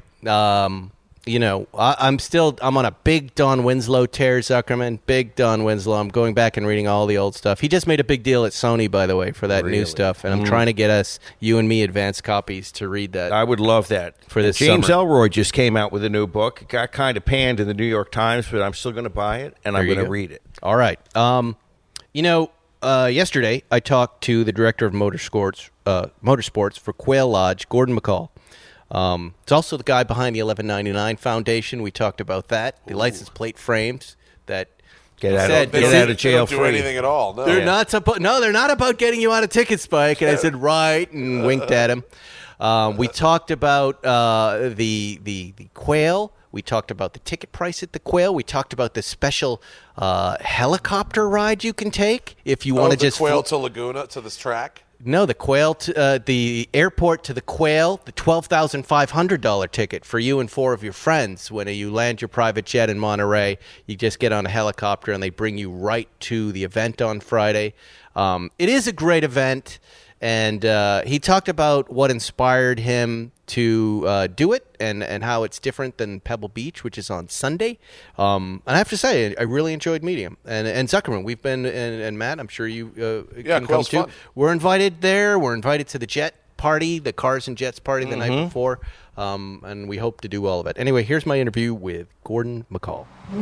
A: I'm on a big Don Winslow tear, Zuckerman. Big Don Winslow. I'm going back and reading all the old stuff. He just made a big deal at Sony, by the way, for that new stuff. And I'm trying to get you and me, advanced copies to read that.
E: I would love that.
A: For this
E: James
A: summer.
E: Ellroy just came out with a new book. It got kind of panned in the New York Times, but I'm still going to buy it, and I'm going to read it.
A: All right. Yesterday I talked to the director of motorsports for Quail Lodge, Gordon McCall. It's also the guy behind the 1199 Foundation. We talked about that. The license plate frames that
E: Get out of
D: They
E: jail
D: don't do
E: free.
D: anything at all. No.
A: they're not about getting you out of ticket, Spike. And I said, right, and winked at him. We talked about the Quail. We talked about the ticket price at the Quail. We talked about the special helicopter ride you can take if you want to just
D: Quail to Laguna to this track.
A: No, the Quail, the airport to the Quail, the $12,500 ticket for you and 4 of your friends. When you land your private jet in Monterey, you just get on a helicopter and they bring you right to the event on Friday. It is a great event, and he talked about what inspired him to do it and how it's different than Pebble Beach, which is on Sunday. And I have to say, I really enjoyed meeting him. And Zuckerman, we've been, and Matt, I'm sure you can come too.
D: Fun.
A: We're invited there. We're invited to the jet party, the Cars and Jets party the night before. And we hope to do all of it. Anyway, here's my interview with Gordon McCall.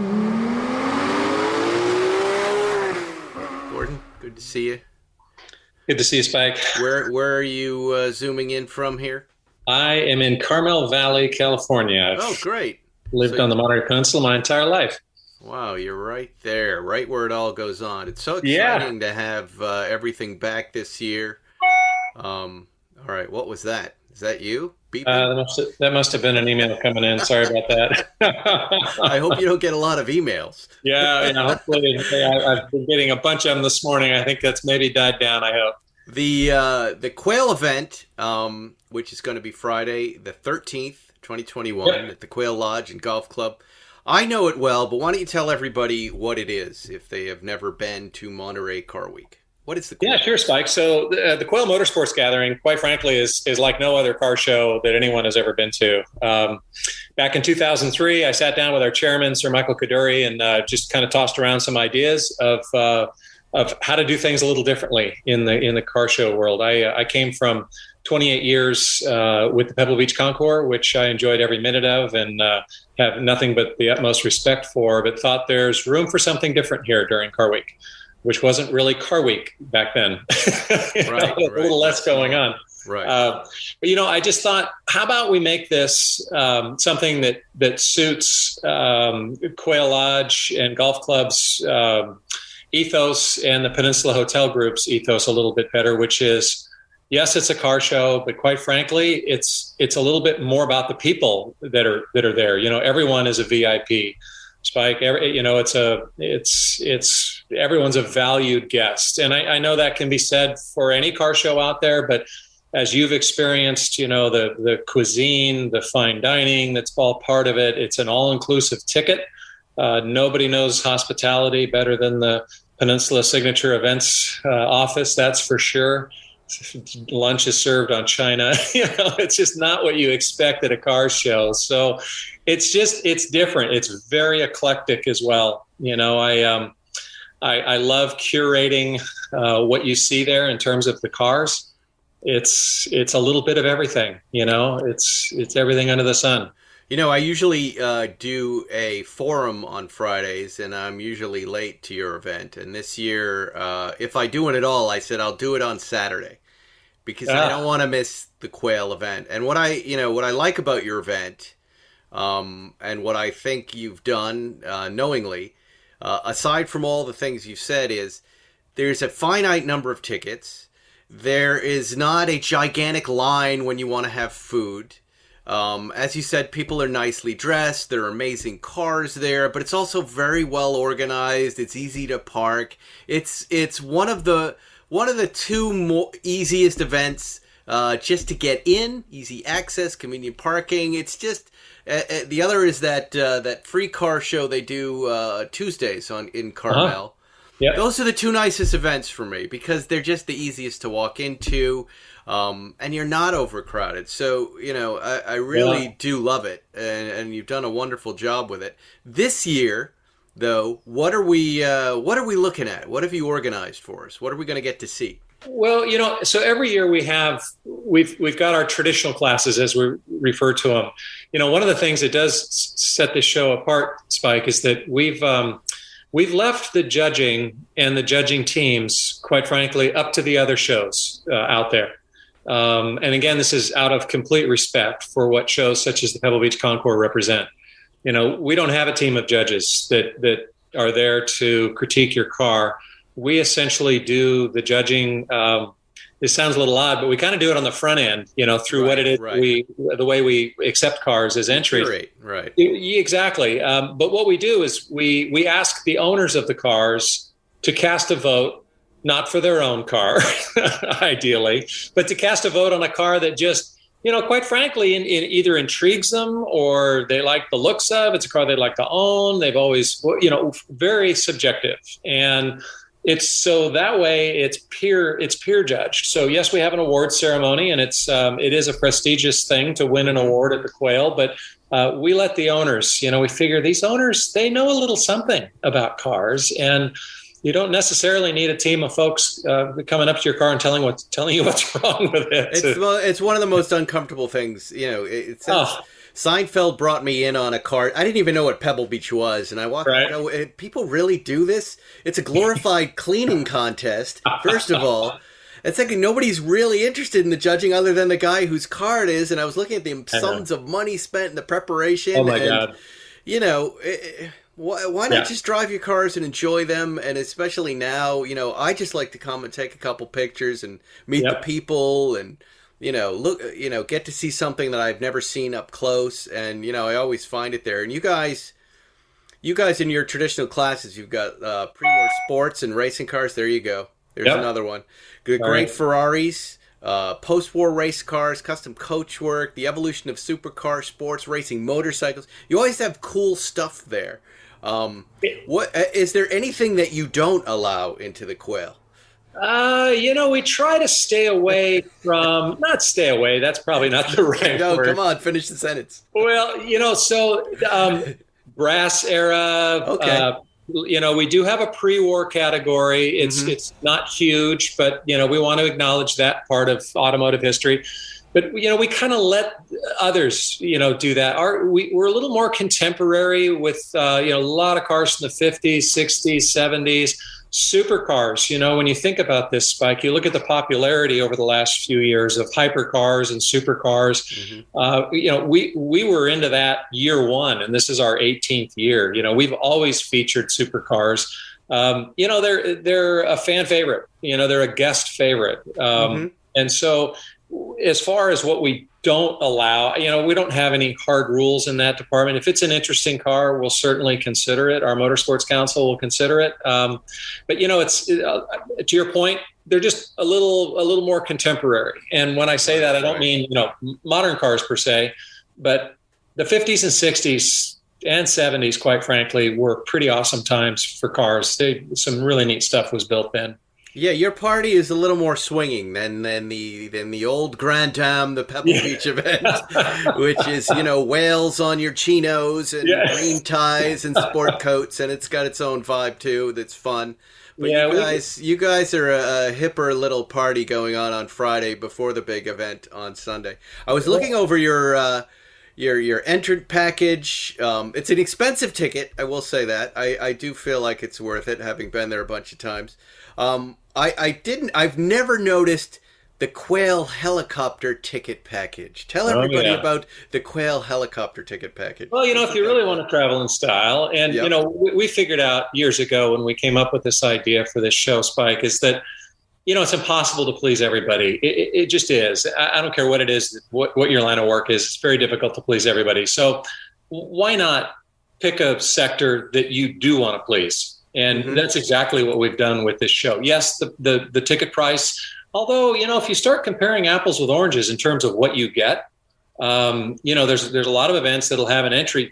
A: Gordon, good to see you.
F: Good to see you, Spike.
A: Where are you zooming in from here?
F: I am in Carmel Valley, California.
A: Oh, great.
F: Lived on the Monterey Peninsula my entire life.
A: Wow, you're right there, right where it all goes on. It's so exciting to have everything back this year. All right, what was that? Is that you?
F: That must have been an email coming in. Sorry about that.
A: I hope you don't get a lot of emails.
F: Yeah, hopefully. I've been getting a bunch of them this morning. I think that's maybe died down, I hope.
A: The Quail event, which is going to be Friday the 13th, 2021, at the Quail Lodge and Golf Club. I know it well, but why don't you tell everybody what it is if they have never been to Monterey Car Week? What is the Quail?
F: Yeah, sure, Spike. So the Quail Motorsports Gathering, quite frankly, is like no other car show that anyone has ever been to. Back in 2003, I sat down with our chairman, Sir Michael Kaduri, and just kind of tossed around some ideas of how to do things a little differently in the car show world. I came from 28 years with the Pebble Beach Concours, which I enjoyed every minute of and have nothing but the utmost respect for, but thought there's room for something different here during Car Week, which wasn't really Car Week back then. A little less going on.
A: Right.
F: But, I just thought, how about we make this something that suits Quail Lodge and Golf Club's ethos and the Peninsula Hotel Group's ethos a little bit better, which is, yes, it's a car show, but quite frankly, it's a little bit more about the people that are there. Everyone is a VIP. Spike, it's everyone's a valued guest, and I know that can be said for any car show out there, but as you've experienced, the cuisine, the fine dining, that's all part of it. It's an all-inclusive ticket. Nobody knows hospitality better than the Peninsula Signature Events office, that's for sure. Lunch is served on china. It's just not what you expect at a car show. So it's different. It's very eclectic as well. I love curating what you see there in terms of the cars. It's a little bit of everything, it's everything under the sun.
A: I usually do a forum on Fridays, and I'm usually late to your event. And this year, if I do it at all, I said I'll do it on Saturday because I don't want to miss the Quail event. And what I like about your event, and what I think you've done knowingly, aside from all the things you've said, is there's a finite number of tickets. There is not a gigantic line when you want to have food. As you said, people are nicely dressed. There are amazing cars there, but it's also very well organized. It's easy to park. It's one of the two easiest events just to get in, easy access, convenient parking. It's just the other is that free car show they do Tuesdays in Carmel. Uh-huh. Yep. Those are the two nicest events for me because they're just the easiest to walk into. And you're not overcrowded. So, I really do love it. And you've done a wonderful job with it. This year, though, what are we looking at? What have you organized for us? What are we going to get to see?
F: Well, so every year we've got our traditional classes, as we refer to them. One of the things that does set this show apart, Spike, is that we've left the judging and the judging teams, quite frankly, up to the other shows out there. And again, this is out of complete respect for what shows such as the Pebble Beach Concours represent. We don't have a team of judges that are there to critique your car. We essentially do the judging. This sounds a little odd, but we kind of do it on the front end, through what it is the way we accept cars as entries.
A: Right.
F: Exactly. But what we do is we ask the owners of the cars to cast a vote, not for their own car, ideally, but to cast a vote on a car that just, quite frankly, either intrigues them or they like the looks of. It's a car they'd like to own. They've always, very subjective. And it's so that way it's peer judged. So yes, we have an award ceremony, and it is a prestigious thing to win an award at the Quail, but we let the owners, we figure these owners, they know a little something about cars, and you don't necessarily need a team of folks coming up to your car and telling you what's wrong with it.
A: It's one of the most uncomfortable things. Seinfeld brought me in on a car. I didn't even know what Pebble Beach was, and I walked. Right. People really do this? It's a glorified cleaning contest. First of all, and second, nobody's really interested in the judging other than the guy whose car it is. And I was looking at the sums of money spent in the preparation.
F: Oh my God!
A: Why not just drive your cars and enjoy them? And especially now, I just like to come and take a couple pictures and meet the people and, get to see something that I've never seen up close. And, I always find it there. And you guys in your traditional classes, you've got pre-war sports and racing cars. There you go. There's another one. Great Ferraris, post-war race cars, custom coach work, the evolution of supercar sports, racing motorcycles. You always have cool stuff there. What is there anything that you don't allow into the Quail?
F: We try to stay away from, not stay away, that's probably not the right word.
A: Come on, finish the sentence.
F: Well, brass era,
A: okay.
F: We do have a pre-war category. It's not huge, but, we want to acknowledge that part of automotive history. But, we kind of let others, do that. We're a little more contemporary with, a lot of cars from the 50s, 60s, 70s. supercars, when you think about this, Spike, you look at the popularity over the last few years of hypercars and supercars. Mm-hmm. We were into that year one, and this is our 18th year. We've always featured supercars. They're a fan favorite. They're a guest favorite. And so as far as what we don't allow, we don't have any hard rules in that department. If it's an interesting car, we'll certainly consider it. Our Motorsports Council will consider it. But it's to your point, they're just a little more contemporary. And when I say that, I don't mean modern cars per se, but the 50s and 60s and 70s, quite frankly, were pretty awesome times for cars. Some really neat stuff was built then.
A: Yeah, your party is a little more swinging than the old Grand Dam, the Pebble Beach event, which is whales on your chinos and green ties and sport coats, and it's got its own vibe too. That's fun. But you guys are a hipper little party going on Friday before the big event on Sunday. I was looking over your entrant package. It's an expensive ticket, I will say that. I do feel like it's worth it, having been there a bunch of times. I've never noticed the Quail helicopter ticket package. Tell everybody about the Quail helicopter ticket package.
F: Well, if you really want to travel in style, and we figured out years ago when we came up with this idea for this show, Spike, is that it's impossible to please everybody. It just is. I don't care what it is, what your line of work is. It's very difficult to please everybody. So why not pick a sector that you do want to please? And that's exactly what we've done with this show. Yes, the ticket price, although, if you start comparing apples with oranges in terms of what you get, there's a lot of events that'll have an entry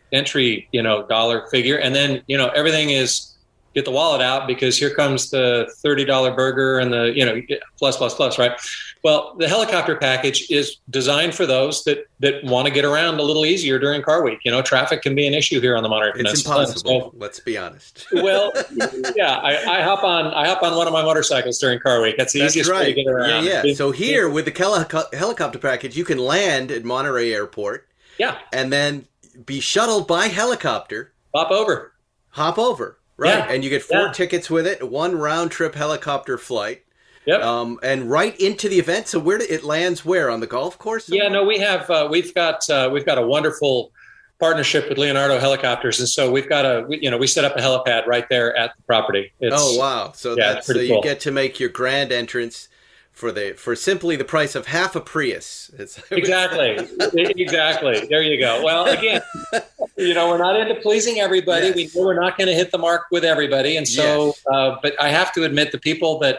F: dollar figure. And then, everything is get the wallet out because here comes the $30 burger and the, plus, right? Well, the helicopter package is designed for those that want to get around a little easier during car week. Traffic can be an issue here on the Monterey Peninsula.
A: It's impossible. So, let's be honest.
F: Well, yeah, I hop on one of my motorcycles during car week. That's the easiest way to get around.
A: Yeah. So here with the helicopter package, you can land at Monterey Airport.
F: Yeah.
A: And then be shuttled by helicopter.
F: Hop over.
A: Right.
F: Yeah.
A: And you get 4 tickets with it, 1 round trip helicopter flight.
F: Yep.
A: And right into the event. So it lands where, on the golf course?
F: Yeah, no, we've got a wonderful partnership with Leonardo Helicopters, and so we set up a helipad right there at the property.
A: Wow! So
F: cool.
A: You get to make your grand entrance for simply the price of half a Prius.
F: Exactly. There you go. Well, again, we're not into pleasing everybody.
A: Yes.
F: We know we're not going to hit the mark with everybody, and so. Yes. But I have to admit, the people that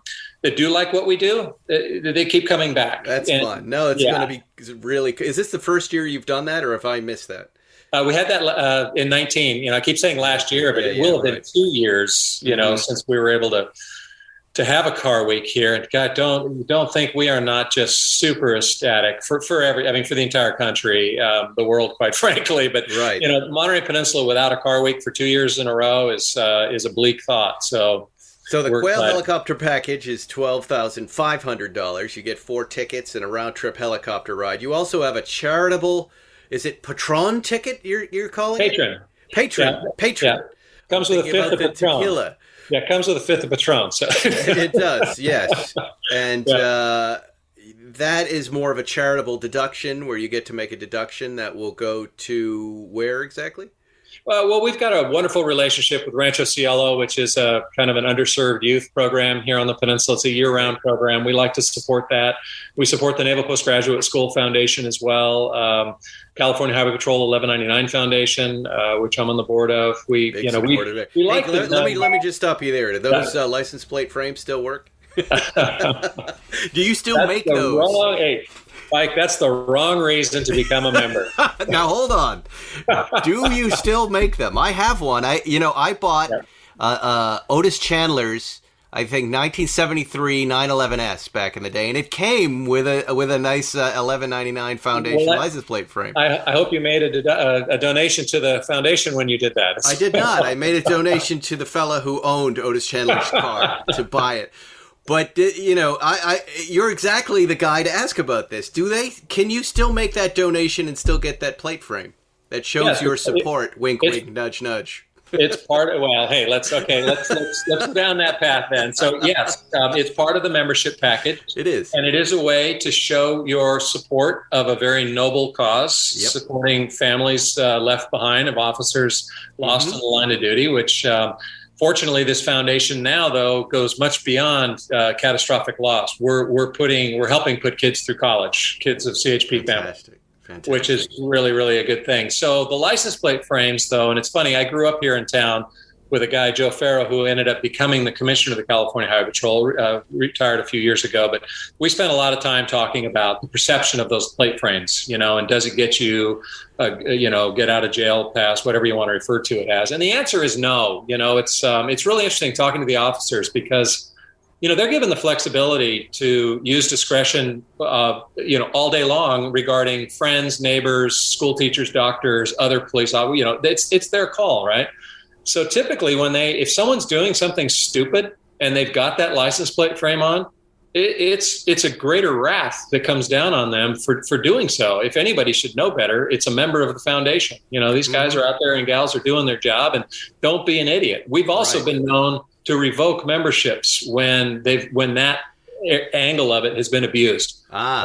F: do like what we do, they keep coming back.
A: That's fun. No, it's going to be really. Is this the first year you've done that, or have I missed that?
F: We had that in 19. I keep saying last year, but it will have been 2 years. Since we were able to have a car week here. And God, don't think we are not just super ecstatic for the entire country, the world, quite frankly. But
A: right.
F: The Monterey Peninsula without a car week for 2 years in a row is a bleak thought. So
A: the Quail helicopter package is $12,500. You get 4 tickets and a round trip helicopter ride. You also have a charitable, is it Patron ticket you're calling
F: Patron.
A: Patron.
F: Yeah. Comes with a fifth of Patron.
A: Tequila.
F: Yeah, it comes with a fifth of Patron. So.
A: It does, yes. And that is more of a charitable deduction where you get to make a deduction that will go to where exactly?
F: Well, we've got a wonderful relationship with Rancho Cielo, which is a kind of an underserved youth program here on the peninsula. It's a year-round program. We like to support that. We support the Naval Postgraduate School Foundation as well. California Highway Patrol 1199 Foundation, which I'm on the board of. We like.
A: Let me just stop you there. Do those license plate frames still work? Do you still make those?
F: Mike, that's the wrong reason to become a member.
A: Now hold on. Do you still make them? I have one. I bought Otis Chandler's, I think 1973 911S back in the day, and it came with a nice 1199 Foundation license plate frame.
F: I hope you made a donation to the foundation when you did that.
A: I did not. I made a donation to the fella who owned Otis Chandler's car to buy it. But you're exactly the guy to ask about this. Can you still make that donation and still get that plate frame that shows your support? Wink, wink, nudge, nudge.
F: It's part of, well, hey, let's go down that path then. So yes, it's part of the membership package.
A: It is.
F: And it is a way to show your support of a very noble cause, supporting families left behind of officers lost in the line of duty, which fortunately this foundation now, though, goes much beyond catastrophic loss. We're helping put kids through college, kids of CHP families. Fantastic. Which is really, really a good thing. So the license plate frames, though, and it's funny, I grew up here in town with a guy, Joe Farrow, who ended up becoming the commissioner of the California Highway Patrol, retired a few years ago. But we spent a lot of time talking about the perception of those plate frames, and does it get you, get out of jail pass, whatever you want to refer to it as. And the answer is no. It's really interesting talking to the officers because they're given the flexibility to use discretion, all day long regarding friends, neighbors, school teachers, doctors, other police officers. It's their call, right? So typically, if someone's doing something stupid and they've got that license plate frame on, it's a greater wrath that comes down on them for doing so. If anybody should know better, it's a member of the foundation. These guys are out there and gals are doing their job, and don't be an idiot. We've also been known to revoke memberships when that angle of it has been abused.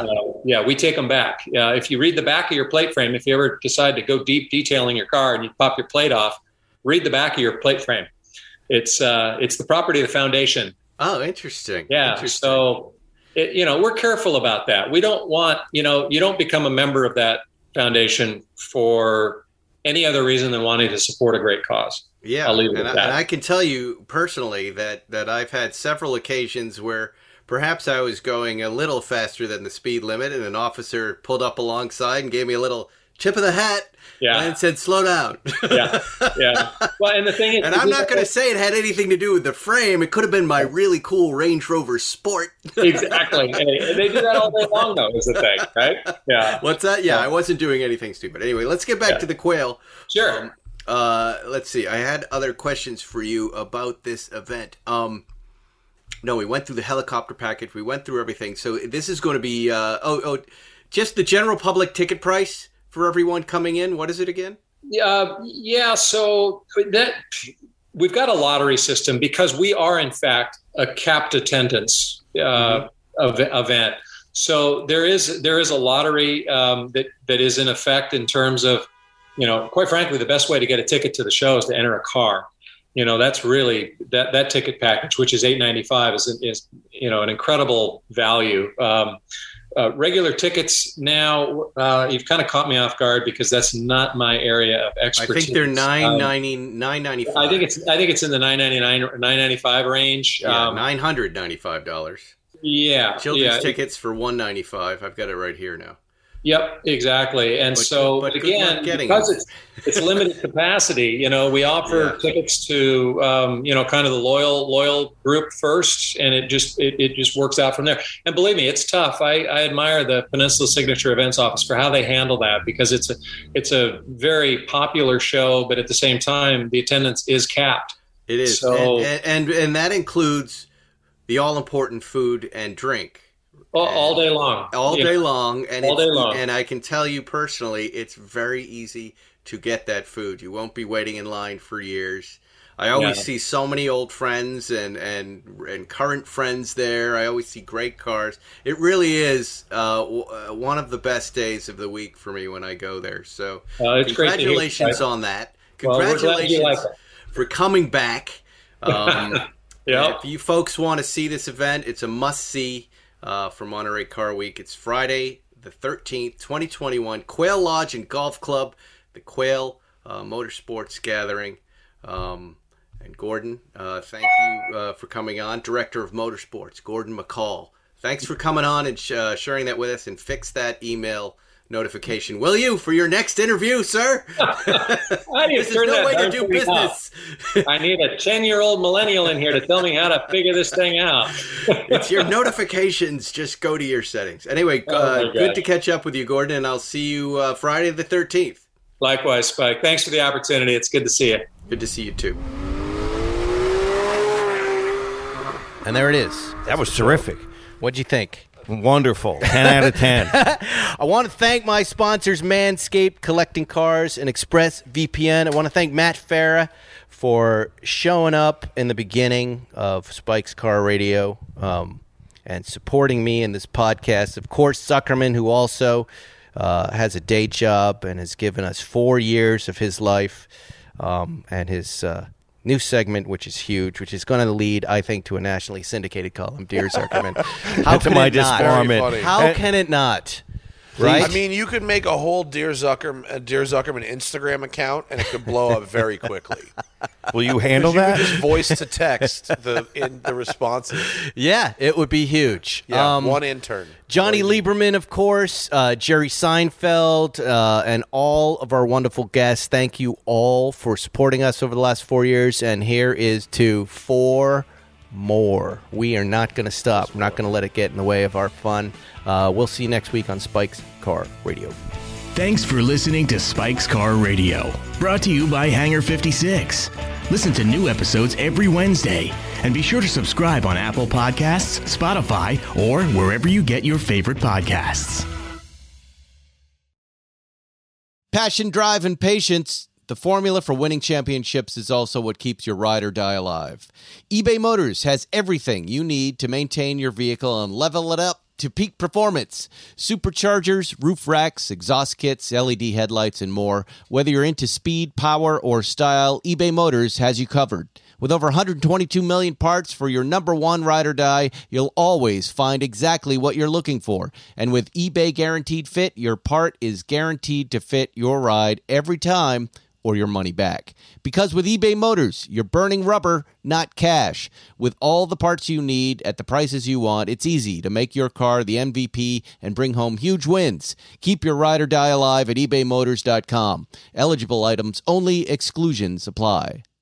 F: We take them back. If you read the back of your plate frame, if you ever decide to go deep detailing your car and you pop your plate off, read the back of your plate frame. It's the property of the foundation.
A: Oh, interesting.
F: Yeah.
A: Interesting.
F: So, we're careful about that. We don't want, you don't become a member of that foundation for any other reason than wanting to support a great cause.
A: Yeah,
F: I'll leave it at that.
A: And I can tell you personally that I've had several occasions where perhaps I was going a little faster than the speed limit, and an officer pulled up alongside and gave me a little tip of the hat and said, "Slow down."
F: Yeah. Well, and the thing is,
A: and I'm not going to say it had anything to do with the frame. It could have been my really cool Range Rover Sport.
F: Exactly. Hey, they do that all day long, though, is the thing, right? Yeah.
A: What's that? Yeah, I wasn't doing anything stupid. Anyway, let's get back to the quail.
F: Sure.
A: Let's see. I had other questions for you about this event. No, we went through the helicopter package. We went through everything. So this is going to be just the general public ticket price for everyone coming in. What is it again?
F: Yeah. So that we've got a lottery system because we are in fact a capped attendance event. So there is a lottery that is in effect in terms of, quite frankly, the best way to get a ticket to the show is to enter a car. That's really that ticket package, which is $8.95, is an incredible value. Regular tickets now, you've kind of caught me off guard because that's not my area of expertise.
A: I think they're $9.95.
F: I think it's in the $9.99 or $9.95 range.
A: $995.
F: Yeah,
A: children's tickets for $195. I've got it right here now.
F: Yep, exactly. And but again, because it's limited capacity, we offer tickets to, kind of the loyal group first, and it just works out from there. And believe me, it's tough. I admire the Peninsula Signature Events Office for how they handle that, because it's a very popular show, but at the same time, the attendance is capped.
A: It is. So, and that includes the all-important food and drink.
F: All day long.
A: All day long.
F: And
A: and I can tell you personally, it's very easy to get that food. You won't be waiting in line for years. I always see so many old friends and current friends there. I always see great cars. It really is one of the best days of the week for me when I go there. So congratulations on that. Congratulations for coming back. If you folks want to see this event, it's a must-see. For Monterey Car Week. It's Friday the 13th, 2021, Quail Lodge and Golf Club, the Quail Motorsports Gathering. And Gordon, thank you for coming on, Director of Motorsports, Gordon McCall. Thanks for coming on and sharing that with us, and fix that email notification, will you, for your next interview, sir? This is no way to do business.
F: I need a 10-year-old millennial in here to tell me how to figure this thing out.
A: It's your notifications. Just go to your settings. Anyway, good to catch up with you, Gordon, and I'll see you Friday the 13th.
F: Likewise, Spike. Thanks for the opportunity. It's good to see you.
A: Good to see you, too. And there it is.
E: That was terrific.
A: What'd you think?
E: Wonderful. 10 out of 10.
A: I want to thank my sponsors, Manscaped, Collecting Cars, and ExpressVPN. I want to thank Matt Farah for showing up in the beginning of Spike's Car Radio and supporting me in this podcast. Of course, Zuckerman, who also has a day job and has given us 4 years of his life and his new segment, which is huge, which is going to lead, I think, to a nationally syndicated column. Dear Zuckerman, how can it not? How can it not? Right?
D: I mean, you could make a whole Dear Zuckerman Instagram account, and it could blow up very quickly.
E: Will you handle
D: You
E: that?
D: could just voice to text the responses.
A: Yeah, it would be huge.
D: Yeah, one intern.
A: Johnny Lieberman, of course, Jerry Seinfeld, and all of our wonderful guests. Thank you all for supporting us over the last 4 years. And here is to 4 more. We are not going to stop. We're not going to let it get in the way of our fun. We'll see you next week on Spike's Car Radio.
C: Thanks for listening to Spike's Car Radio, brought to you by Hangar 56. Listen to new episodes every Wednesday, and be sure to subscribe on Apple Podcasts, Spotify, or wherever you get your favorite podcasts.
A: Passion, drive, and patience. The formula for winning championships is also what keeps your ride or die alive. eBay Motors has everything you need to maintain your vehicle and level it up to peak performance. Superchargers, roof racks, exhaust kits, LED headlights, and more. Whether you're into speed, power, or style, eBay Motors has you covered. With over 122 million parts for your number one ride or die, you'll always find exactly what you're looking for. And with eBay Guaranteed Fit, your part is guaranteed to fit your ride every time, or your money back. Because with eBay Motors, you're burning rubber, not cash. With all the parts you need at the prices you want, it's easy to make your car the MVP and bring home huge wins. Keep your ride or die alive at ebaymotors.com. Eligible items only, exclusions apply.